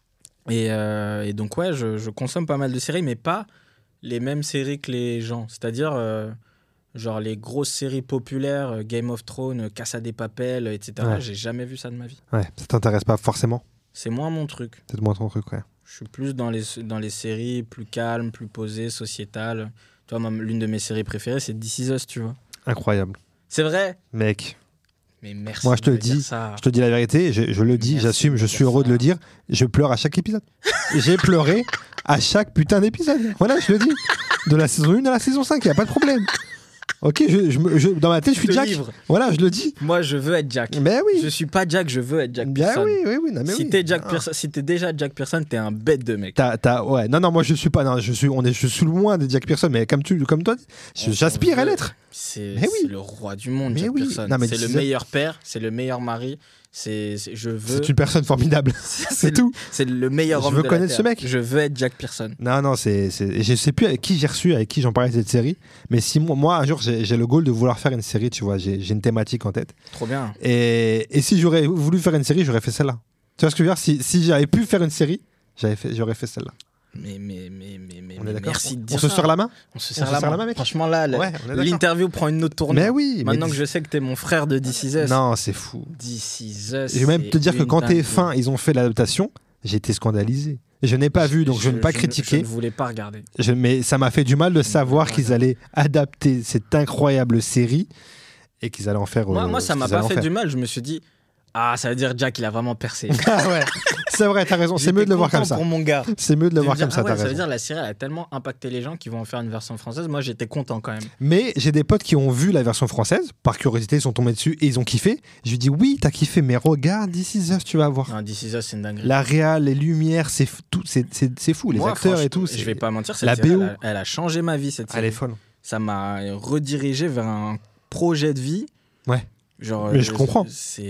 Et donc, ouais, je consomme pas mal de séries, mais pas les mêmes séries que les gens. C'est-à-dire, genre les grosses séries populaires, Game of Thrones, Casa de Papel, etc. Ouais. J'ai jamais vu ça de ma vie. Ouais, ça t'intéresse pas forcément ? C'est moins mon truc. C'est moins ton truc, ouais. Je suis plus dans les séries plus calmes, plus posées, sociétales. Tu vois, l'une de mes séries préférées, c'est This Is Us, tu vois. Incroyable. C'est vrai ? Mec. Mais merci. Moi, je te dis la vérité, je le dis, j'assume, je suis heureux de le dire. Je pleure à chaque épisode. J'ai pleuré à chaque putain d'épisode. Voilà, je le dis. De la saison 1 à la saison 5, il n'y a pas de problème. Ok, dans ma tête, je suis Jack. Voilà, je le dis. Moi, je veux être Jack. Mais oui. Je suis pas Jack, je veux être Jack Pearson. Oui. Non, mais si t'es Jack Pearson, si t'es déjà Jack Pearson, t'es un bête de mec. Ouais. Non, moi je suis pas. Non, je suis loin de Jack Pearson, mais comme toi, j'aspire à l'être. C'est le roi du monde, Jack Pearson. C'est le meilleur père, c'est le meilleur mari. C'est une personne formidable. C'est tout. C'est le meilleur homme de la terre. Je veux connaître ce mec. Je veux être Jack Pearson. Non, je sais plus avec qui j'ai reçu, avec qui j'en parlais de cette série. Mais si moi un jour j'ai le goal de vouloir faire une série, tu vois, j'ai une thématique en tête. Trop bien. Et si j'aurais voulu faire une série, j'aurais fait celle-là. Tu vois ce que je veux dire ? Si j'avais pu faire une série, j'aurais fait celle-là. Mais on est d'accord. Merci de dire on se serre la main. On se serre la main, mec. Franchement, là, l'interview prend une autre tournure. Mais oui. Maintenant que je sais que t'es mon frère de This Is Us. Non, c'est fou. This Is Us. Je vais même te dire que quand TF1 ils ont fait l'adaptation, j'ai été scandalisé. Je n'ai pas vu, donc je ne vais pas critiquer. Je ne voulais pas regarder. Mais ça m'a fait du mal de savoir qu'ils allaient adapter cette incroyable série et qu'ils allaient en faire. Moi, ça m'a pas fait du mal. Je me suis dit. Ah, ça veut dire Jack, il a vraiment percé. Ah ouais, c'est vrai, t'as raison. C'est mieux de le voir comme ça. Pour mon gars. C'est mieux de le voir comme ça, t'as raison. Ça veut dire la série, elle a tellement impacté les gens qu'ils vont en faire une version française. Moi, j'étais content quand même. Mais j'ai des potes qui ont vu la version française, par curiosité, ils sont tombés dessus et ils ont kiffé. Je lui dis oui, t'as kiffé, mais regarde This Is Us, tu vas voir. Non, This Is Us, c'est une dinguerie. La réal, les lumières, c'est fou, les acteurs et tout. Je vais pas mentir, la BO, elle a changé ma vie cette série. Elle est folle. Ça m'a redirigé vers un projet de vie. Ouais. Genre, mais je comprends.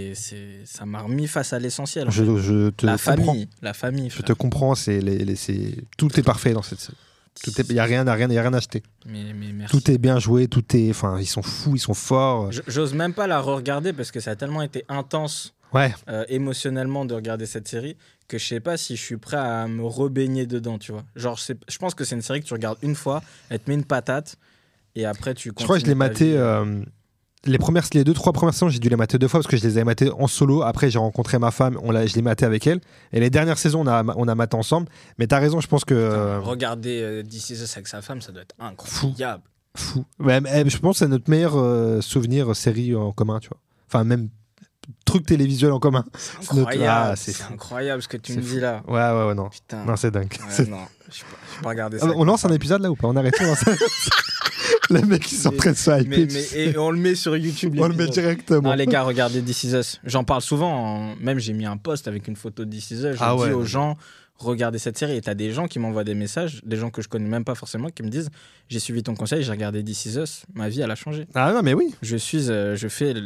Ça m'a remis face à l'essentiel. Je te comprends. La famille. Je te comprends. Tout est parfait dans cette série. Il y a rien à acheter. Mais merci. Tout est bien joué. Enfin, ils sont fous, ils sont forts. J'ose même pas la re-regarder parce que ça a tellement été intense. Ouais. Émotionnellement de regarder cette série que je sais pas si je suis prêt à me rebaigner dedans, tu vois. Genre, je pense que c'est une série que tu regardes une fois, elle te met une patate et après tu continues. Je crois que je l'ai maté. Les 2-3 premières saisons, j'ai dû les mater 2 fois parce que je les avais matées en solo. Après, j'ai rencontré ma femme, je l'ai maté avec elle. Et les dernières saisons, on a maté ensemble. Mais t'as raison, je pense que. Regarder This Is Us avec sa femme, ça doit être incroyable. Fou. Ouais, je pense que c'est notre meilleur souvenir série en commun, tu vois. Enfin, même truc télévisuel en commun. C'est incroyable. C'est incroyable ce que tu me dis là. Ouais, non. Putain. Non, c'est dingue. Ouais, non, je peux pas regarder ça. On lance un épisode là ou pas ? On arrête. Les mecs, ils sont très de se hyper. Et on le met sur YouTube. On le met directement. Non, les gars, regardez This Is Us. J'en parle souvent. Même, j'ai mis un post avec une photo de This Is Us. Je dis aux gens, regardez cette série. Et t'as des gens qui m'envoient des messages, des gens que je connais même pas forcément, qui me disent, j'ai suivi ton conseil, j'ai regardé This Is Us. Ma vie, elle a changé. Ah non, mais oui. Je fais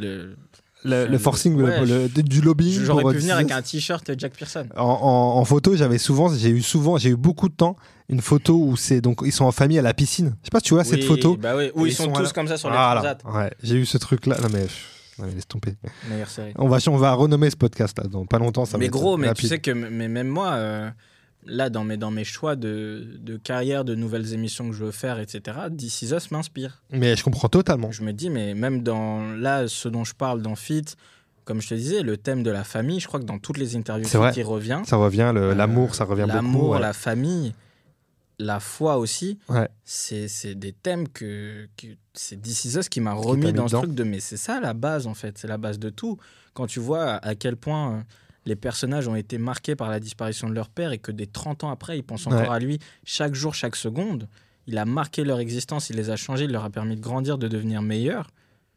le forcing du lobbying. J'aurais pu venir avec un t-shirt Jack Pearson. En photo, j'ai eu beaucoup de temps une photo où ils sont en famille à la piscine. Je sais pas si tu vois cette photo. Bah oui, où ils sont tous comme ça sur les transats. Ouais, j'ai eu ce truc là. Non mais laisse tomber. Meilleure série. On va renommer ce podcast là dans pas longtemps. Ça mais gros, mais tu sais que même moi, là dans mes choix de carrière, de nouvelles émissions que je veux faire, etc. This Is Us m'inspire. Mais je comprends totalement. Je me dis, mais même dans là, ce dont je parle dans Fit, comme je te disais, le thème de la famille, je crois que dans toutes les interviews qui revient. Ça revient, l'amour, ça revient beaucoup. L'amour, la famille. La foi aussi, c'est des thèmes que c'est This Is Us qui m'a remis dans ce truc de mais c'est ça la base en fait, c'est la base de tout. Quand tu vois à quel point les personnages ont été marqués par la disparition de leur père et que des 30 ans après, ils pensent encore à lui chaque jour, chaque seconde, il a marqué leur existence, il les a changés, il leur a permis de grandir, de devenir meilleurs.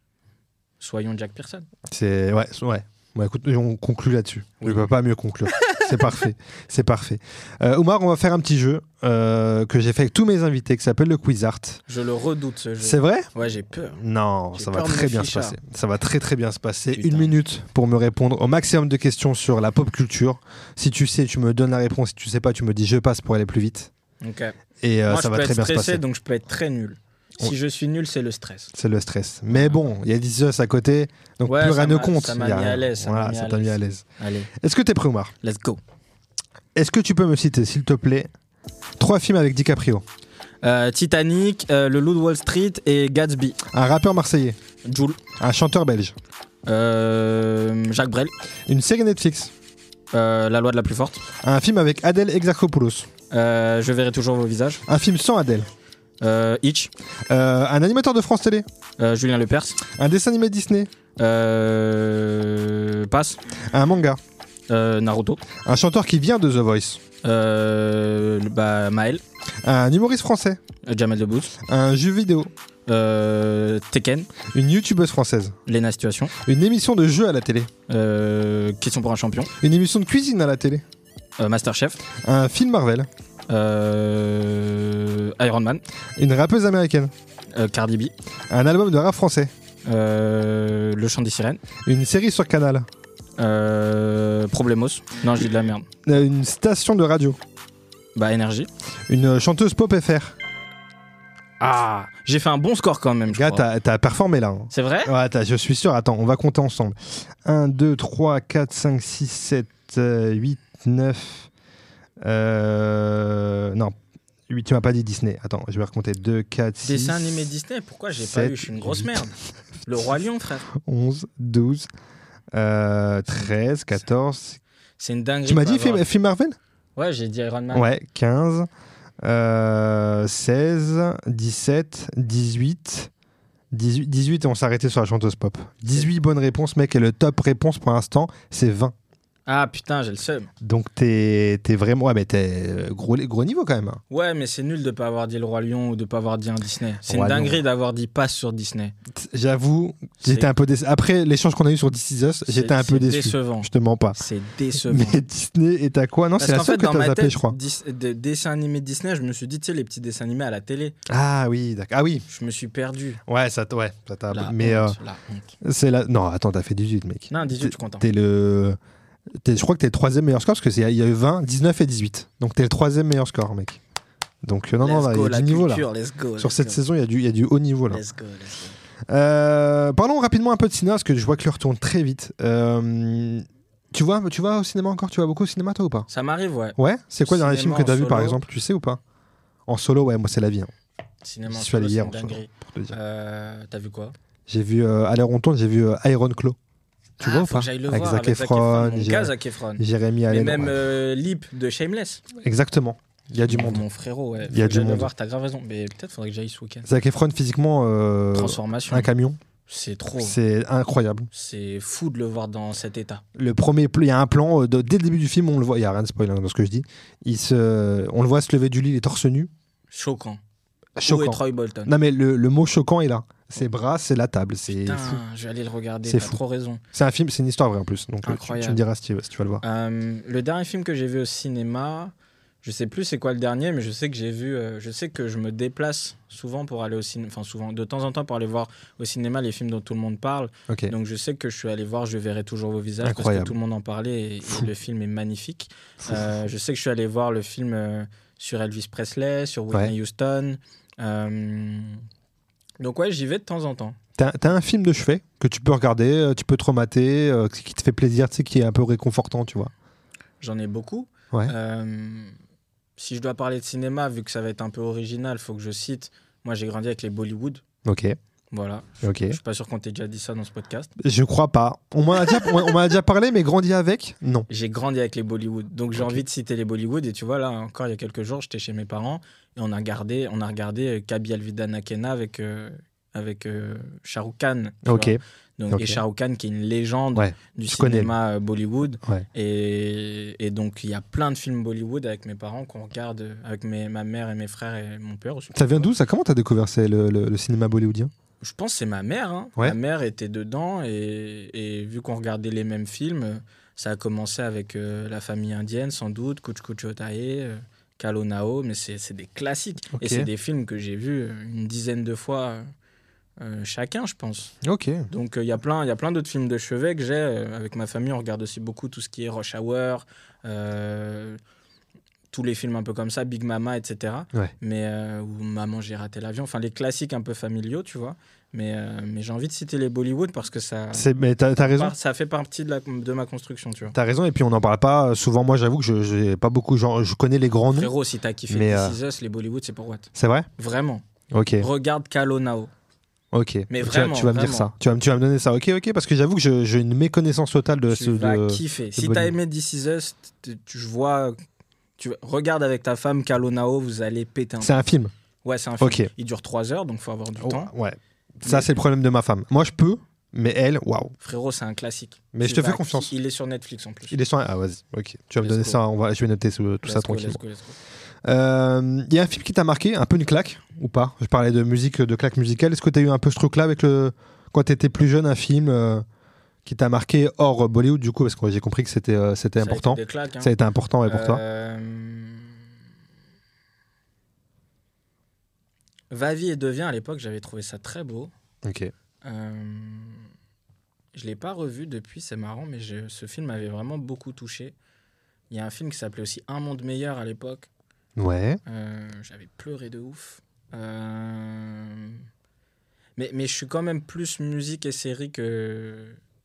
Soyons Jack Pearson. C'est ouais. Bon, écoute, on conclut là-dessus. Je ne peux pas mieux conclure. C'est parfait. Omar, on va faire un petit jeu que j'ai fait avec tous mes invités qui s'appelle le Quiz Art. Je le redoute ce jeu. C'est vrai ? Ouais, j'ai peur. Non, ça va très bien se passer. Ça va très très bien se passer. Putain. 1 minute pour me répondre au maximum de questions sur la pop culture. Si tu sais, tu me donnes la réponse. Si tu sais pas, tu me dis je passe pour aller plus vite. Ok. Et moi, ça va très bien se passer. Donc je peux être très nul. Si je suis nul, c'est le stress. C'est le stress. Mais bon, il y a This Is Us à côté, donc plus rien ne compte. Ça m'a mis à l'aise. Ça t'a mis à l'aise. Allez. Est-ce que t'es prêt, Omar ? Let's go. Est-ce que tu peux me citer, s'il te plaît, 3 films avec DiCaprio ? Titanic, Le Loup de Wall Street et Gatsby. Un rappeur marseillais ? Jul. Un chanteur belge ? Jacques Brel. Une série Netflix ? La loi de la plus forte. Un film avec Adèle Exarchopoulos ? Je verrai toujours vos visages. Un film sans Adèle ? Itch. Un animateur de France Télé ? Julien Lepers. Un dessin animé Disney ? Passe. Un manga ? Naruto. Un chanteur qui vient de The Voice ? Maël. Un humoriste français ? Jamel Debbouze. Un jeu vidéo ? Tekken. Une youtubeuse française ? Lena Situation. Une émission de jeu à la télé ? Question pour un champion. Une émission de cuisine à la télé ? Masterchef. Un film Marvel ? Iron Man. Une rappeuse américaine ? Cardi B. Un album de rap français ? Le chant des sirènes. Une série sur Canal ? Problemos. Non, je dis de la merde. Une station de radio ? Énergie. Une chanteuse pop FR ? Ah, j'ai fait un bon score quand même, je crois. Gars, t'as performé là. C'est vrai ? Ouais, je suis sûr. Attends, on va compter ensemble. 1, 2, 3, 4, 5, 6, 7, 8, 9... non, 8, tu m'as pas dit Disney. Attends, je vais raconter 2, 4, 6... Dessin animé Disney, pourquoi j'ai 7, pas eu ? Je suis une grosse 8, merde. Le Roi Lion, frère. 11, 12, 13, 14... C'est une dinguerie. Tu m'as dit film Marvel ? Ouais, j'ai dit Iron Man. Ouais, 15, 16, 17, 18... 18 et on s'est arrêté sur la chanteuse pop. 18 bonnes réponses, mec, et le top réponse pour l'instant, c'est 20. Ah putain, j'ai le seum. Donc t'es vraiment... Ouais, mais t'es gros niveau quand même. Hein. Ouais, mais c'est nul de pas avoir dit le Roi Lion ou de pas avoir dit un Disney. C'est une dinguerie d'avoir dit passe sur Disney. J'avoue, j'étais un peu déçu. Après l'échange qu'on a eu sur This Is Us, j'étais un peu déçu. C'est décevant. Je te mens pas. C'est décevant. Mais Disney est à quoi ? Non, c'est la seule que t'as zappé, je crois. Dessins animés Disney, je me suis dit, tu sais, les petits dessins animés à la télé. Ah oui, d'accord. Ah oui. Je me suis perdu. Ouais, ça t'a... Mais la honte. C'est la... Non, attends, t'as fait 18, mec. Non, 18, je suis content. Je crois que t'es le 3e meilleur score parce qu'il y a eu 20, 19 et 18. Donc t'es le 3e meilleur score, mec. Donc non, il y a du niveau là. Sur cette saison, il y a du haut niveau là. Let's go. Parlons rapidement un peu de cinéma parce que je vois que l'heure tourne très vite. Tu vas au cinéma encore ? Tu vas beaucoup au cinéma toi ou pas ? Ça m'arrive, ouais. Ouais ? C'est quoi le dernier film que t'as vu par exemple ? Tu sais ou pas ? En solo, ouais, moi c'est la vie. Hein. Cinéma en solo, c'est hier une dinguerie. Pour te dire. T'as vu quoi ? J'ai vu, à l'heure on tourne, j'ai vu Iron Claw. Tu vois ou pas ? Avec Zac Efron. Zac Efron. Jérémy Allen. Mais même Lip de Shameless. Exactement. Il y a du monde. Mon frérot, ouais. Il y a du monde. Voir, t'as grave raison. Mais peut-être faudrait que j'aille ce week-end. Zac Efron physiquement. Transformation. Un camion. C'est trop. C'est incroyable. C'est fou de le voir dans cet état. Le premier, il y a un plan dès le début du film, on le voit. Il y a rien de spoiler dans ce que je dis. On le voit se lever du lit, les torse nu. Choquant. choquant. Où est Troy Bolton? Non, mais le mot choquant est là. Ses bras, c'est la table. C'est Putain, fou. je vais aller le regarder. C'est T'as fou. trop raison. C'est un film, c'est une histoire vraie en plus. Donc tu me diras si tu vas le voir. Le dernier film que j'ai vu au cinéma, je sais plus c'est quoi le dernier, mais je sais que je me déplace souvent pour aller au cinéma, enfin souvent, de temps en temps pour aller voir au cinéma les films dont tout le monde parle. Okay. Donc je sais que je suis allé voir Je verrai toujours vos visages. Incroyable. Parce que tout le monde en parlait et le film est magnifique. Je sais que je suis allé voir le film sur Elvis Presley, sur Whitney Houston. Donc ouais, j'y vais de temps en temps. T'as un film de chevet que tu peux regarder, tu peux te remater, qui te fait plaisir, tu sais, qui est un peu réconfortant, tu vois. J'en ai beaucoup. Ouais. Si je dois parler de cinéma, vu que ça va être un peu original, il faut que je cite. Moi, j'ai grandi avec les Bollywood. Ok. Voilà. Okay. Je suis pas sûr qu'on t'ait déjà dit ça dans ce podcast. Je crois pas. On m'en a déjà parlé, mais grandi avec, non. J'ai grandi avec les Bollywood. Donc j'ai envie de citer les Bollywood. Et tu vois, là, encore il y a quelques jours, j'étais chez mes parents et on a regardé Kabhi Alvida Nakena avec Shah Rukh Khan. Ok. Donc, Et Shah Rukh Khan qui est une légende du cinéma Bollywood. Ouais. Et donc il y a plein de films Bollywood avec mes parents qu'on regarde, avec ma mère et mes frères et mon père aussi. Ça vient d'où ça? Comment t'as découvert le cinéma bollywoodien? Je pense que c'est ma mère. Hein. Ouais. Ma mère était dedans et vu qu'on regardait les mêmes films, ça a commencé avec La famille indienne sans doute, Kuch Kuch Hotahe, Kalo Nao, mais c'est des classiques. Okay. Et c'est des films que j'ai vus une dizaine de fois chacun, je pense. Ok. Donc il y a plein d'autres films de chevet que j'ai. Avec ma famille, on regarde aussi beaucoup tout ce qui est Rush Hour, tous les films un peu comme ça, Big Mama, etc. Ouais. Mais ou Maman, j'ai raté l'avion. Enfin, les classiques un peu familiaux, tu vois. Mais j'ai envie de citer les Bollywood parce que ça... Mais t'as raison. Ça fait partie de ma construction, tu vois. T'as raison, et puis on n'en parle pas souvent. Moi, j'avoue que j'ai pas beaucoup... Genre, je connais les grands noms. Frérot, si t'as kiffé This Is Us, les Bollywood, c'est pour what? C'est vrai? Vraiment. Ok. Regarde Kalo Nao. Ok. Mais vraiment, tu vas me dire ça. Tu vas me donner ça. Ok, parce que j'avoue que j'ai une méconnaissance totale de ce... Tu vas kiffer. Si t'as aimé This Is Us, je vois... Regarde avec ta femme Kalo Nao, vous allez péter un... C'est un film? Ouais, c'est un film. Okay. Il dure 3 heures, donc il faut avoir du temps. Ouais. Ça, c'est le problème de ma femme. Moi, je peux, mais elle, waouh. Frérot, c'est un classique. Mais je te fais confiance. Il est sur Netflix en plus. Il est sur... Ah, vas-y. Ok. Tu vas me donner ça. Je vais noter tout ça tranquillement. Let's go. Il y a un film qui t'a marqué, un peu une claque, ou pas? Je parlais de musique, de claque musicale. Est-ce que tu as eu un peu ce truc-là avec quand tu étais plus jeune, un film qui t'a marqué hors Bollywood, du coup, parce que j'ai compris que c'était important. Ça a été des claques, hein. Ça a été important pour toi. Va vie et devient, à l'époque, j'avais trouvé ça très beau. Ok. Je l'ai pas revu depuis, c'est marrant, mais ce film m'avait vraiment beaucoup touché. Il y a un film qui s'appelait aussi Un monde meilleur à l'époque. Ouais. J'avais pleuré de ouf. Mais je suis quand même plus musique et série que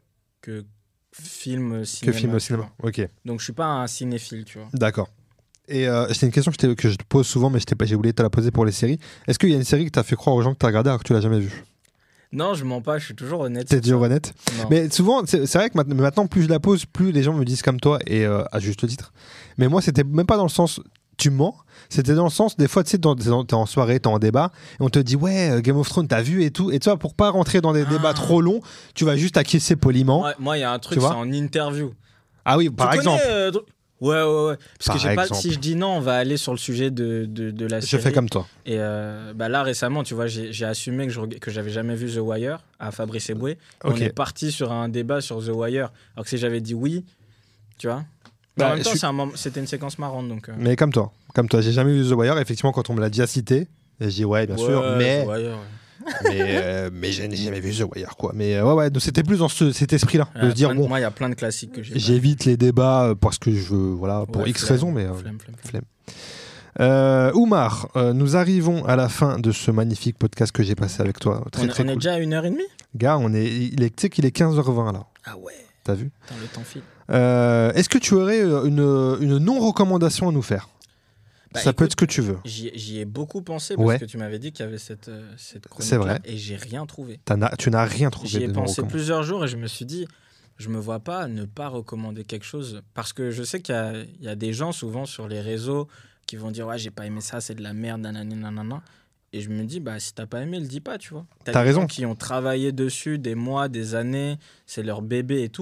film cinéma. Que film au cinéma, ok. Donc je suis pas un cinéphile, tu vois. D'accord. Et c'est une question que je te pose souvent, mais j'ai oublié de te la poser pour les séries. Est-ce qu'il y a une série que t'as fait croire aux gens que t'as regardé alors que tu l'as jamais vue? Non, je mens pas, je suis toujours honnête. T'es toujours honnête? Non. Mais souvent, c'est vrai que maintenant, plus je la pose, plus les gens me disent comme toi, et à juste titre. Mais moi, c'était même pas dans le sens tu mens, c'était dans le sens, des fois, tu sais, t'es en soirée, t'es en débat, et on te dit, ouais, Game of Thrones, t'as vu et tout. Et tu vois, pour pas rentrer dans des débats trop longs, tu vas juste acquiescer poliment. Moi, il y a un truc, c'est en interview. Ah oui, par exemple. Ouais. Parce Par que si je dis non, on va aller sur le sujet de la série. Je fais comme toi. Et là, récemment, tu vois, j'ai assumé que j'avais jamais vu The Wire à Fabrice Eboué. Okay. On est parti sur un débat sur The Wire. Alors que si j'avais dit oui, tu vois. En même temps, c'était une séquence marrante. Donc, Mais comme toi, j'ai jamais vu The Wire. Effectivement, quand on me l'a déjà cité, j'ai dit ouais, bien sûr. Mais... The Wire, mais je n'ai jamais vu The Wire, quoi. Mais donc c'était plus dans cet esprit-là, de se dire bon. Moi, il y a plein de classiques que j'évite les débats parce que je veux, pour X raisons, mais flemme. Oumar, nous arrivons à la fin de ce magnifique podcast que j'ai passé avec toi. Très on cool. Est déjà à 1h30. Gars, tu sais qu'il est 15h20 là. Ah ouais. T'as vu? Attends, le temps file. Est-ce que tu aurais une non-recommandation à nous faire? Ça peut être ce que tu veux. J'y ai beaucoup pensé parce que tu m'avais dit qu'il y avait cette chronique. C'est vrai. Et j'ai rien trouvé. Tu n'as rien trouvé. J'y ai pensé plusieurs jours et je me suis dit, je me vois pas ne pas recommander quelque chose. Parce que je sais qu'il y a des gens souvent sur les réseaux qui vont dire, ouais, j'ai pas aimé ça, c'est de la merde, nanana. Et je me dis, si t'as pas aimé, le dis pas, tu vois. T'as raison. Gens qui ont travaillé dessus des mois, des années, c'est leur bébé et tout.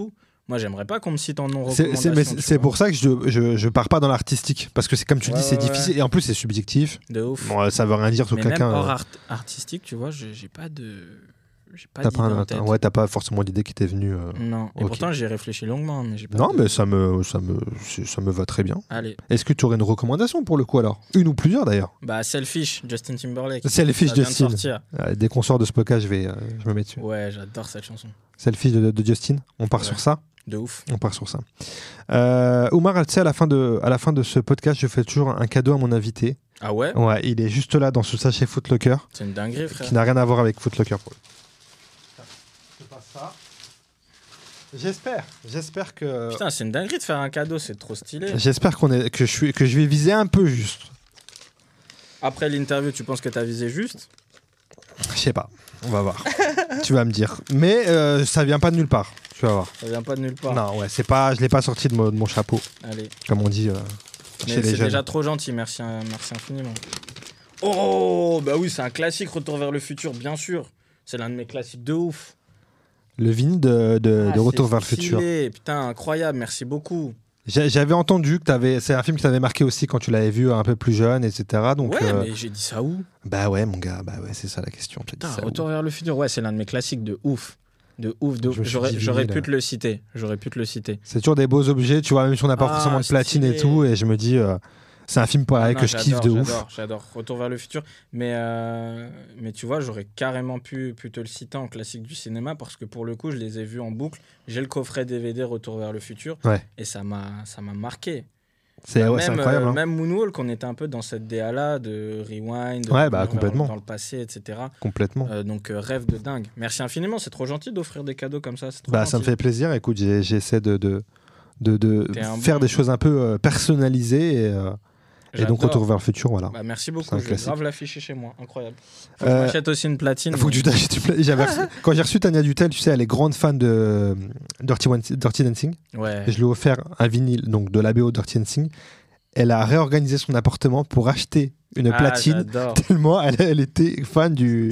Moi, j'aimerais pas qu'on me cite en non-recommandation. C'est pour ça que je pars pas dans l'artistique. Parce que c'est comme tu le dis, c'est difficile. Et en plus, c'est subjectif. De ouf. Bon, ça veut rien dire sur quelqu'un. Même hors artistique, tu vois, j'ai pas de... T'as pas forcément d'idée qui t'est venue. Non. Et pourtant, j'ai réfléchi longuement. Mais mais ça me va très bien. Allez. Est-ce que tu aurais une recommandation pour le coup alors ? Une ou plusieurs d'ailleurs ? Selfish, Justin Timberlake. Selfish, Justin. Dès qu'on sort de ce podcast, je me mets dessus. Ouais, j'adore cette chanson. Selfish de Justin. On part sur ça ? De ouf. On part sur ça. Oumar, tu sais, à la fin de ce podcast, je fais toujours un cadeau à mon invité. Ah ouais ? Ouais, il est juste là dans ce sachet Footlocker. C'est une dinguerie, frère. Qui n'a rien à voir avec Footlocker. Je passe ça. J'espère que... Putain, c'est une dinguerie de faire un cadeau, c'est trop stylé. J'espère que je vais viser un peu juste. Après l'interview, tu penses que t'as visé juste ? Je sais pas, on va voir. Tu vas me dire. Mais ça vient pas de nulle part, tu vas voir. Ça vient pas de nulle part. Non, ouais, je l'ai pas sorti de mon chapeau. Allez. Comme on dit chez les jeunes. C'est déjà trop gentil, merci infiniment. Oh, bah oui, c'est un classique, Retour vers le futur, bien sûr. C'est l'un de mes classiques de ouf. Le vinyle de Retour vers le futur. Putain, incroyable, merci beaucoup. J'avais entendu que c'est un film qui t'avait marqué aussi quand tu l'avais vu un peu plus jeune, etc. Donc, ouais, mais j'ai dit ça où ? Bah ouais, mon gars, c'est ça la question. Putain, Retour vers le futur, ouais, c'est l'un de mes classiques de ouf. De ouf. J'aurais pu te le citer. C'est toujours des beaux objets, tu vois, même si on n'a pas forcément de platine et tout, et je me dis... c'est un film pareil que je kiffe de ouf. J'adore. Retour vers le futur. Mais tu vois, j'aurais carrément pu te le citer en classique du cinéma parce que pour le coup, je les ai vus en boucle. J'ai le coffret DVD Retour vers le futur. Ouais. Et ça m'a marqué. C'est incroyable. Même Moonwalk, on était un peu dans cette DA-là de rewind, complètement. Dans le passé, etc. Complètement. Donc, rêve de dingue. Merci infiniment. C'est trop gentil d'offrir des cadeaux comme ça. Ça me fait plaisir. Écoute, j'essaie de faire des choses un peu personnalisées et donc Retour vers le futur, voilà. Merci beaucoup, je vais grave l'afficher chez moi, incroyable. Faut que je m'achète aussi une platine. Faut que tu t'achètes une platine. Quand j'ai reçu Tania Dutel, tu sais, elle est grande fan de Dirty Dancing. Ouais. Et je lui ai offert un vinyle donc, de la BO Dirty Dancing. Elle a réorganisé son appartement pour acheter une platine, tellement elle était fan du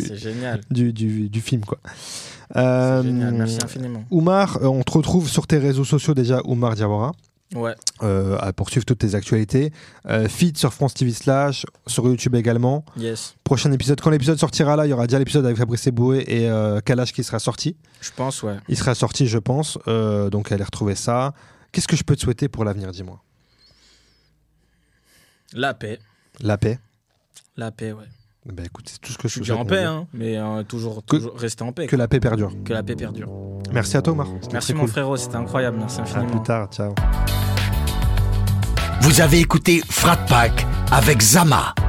film, quoi. C'est génial, merci infiniment. Oumar, on te retrouve sur tes réseaux sociaux déjà, Oumar Diawara. Ouais. À poursuivre toutes tes actualités. Feed sur France TV / sur YouTube également. Yes. Prochain épisode, quand l'épisode sortira là, il y aura déjà l'épisode avec Fabrice Eboué et Kalash qui sera sorti. Je pense, ouais. Il sera sorti, je pense. Donc allez retrouver ça. Qu'est-ce que je peux te souhaiter pour l'avenir, dis-moi ? La paix. La paix. La paix, ouais. Bah écoute, c'est tout ce que je suis en paix, hein, mais toujours rester en paix. Que la paix perdure. Que la paix perdure. Merci à toi, Omar. Merci mon frérot, c'était incroyable. Merci infiniment. À plus tard, ciao. Vous avez écouté Frat Pack avec Zama.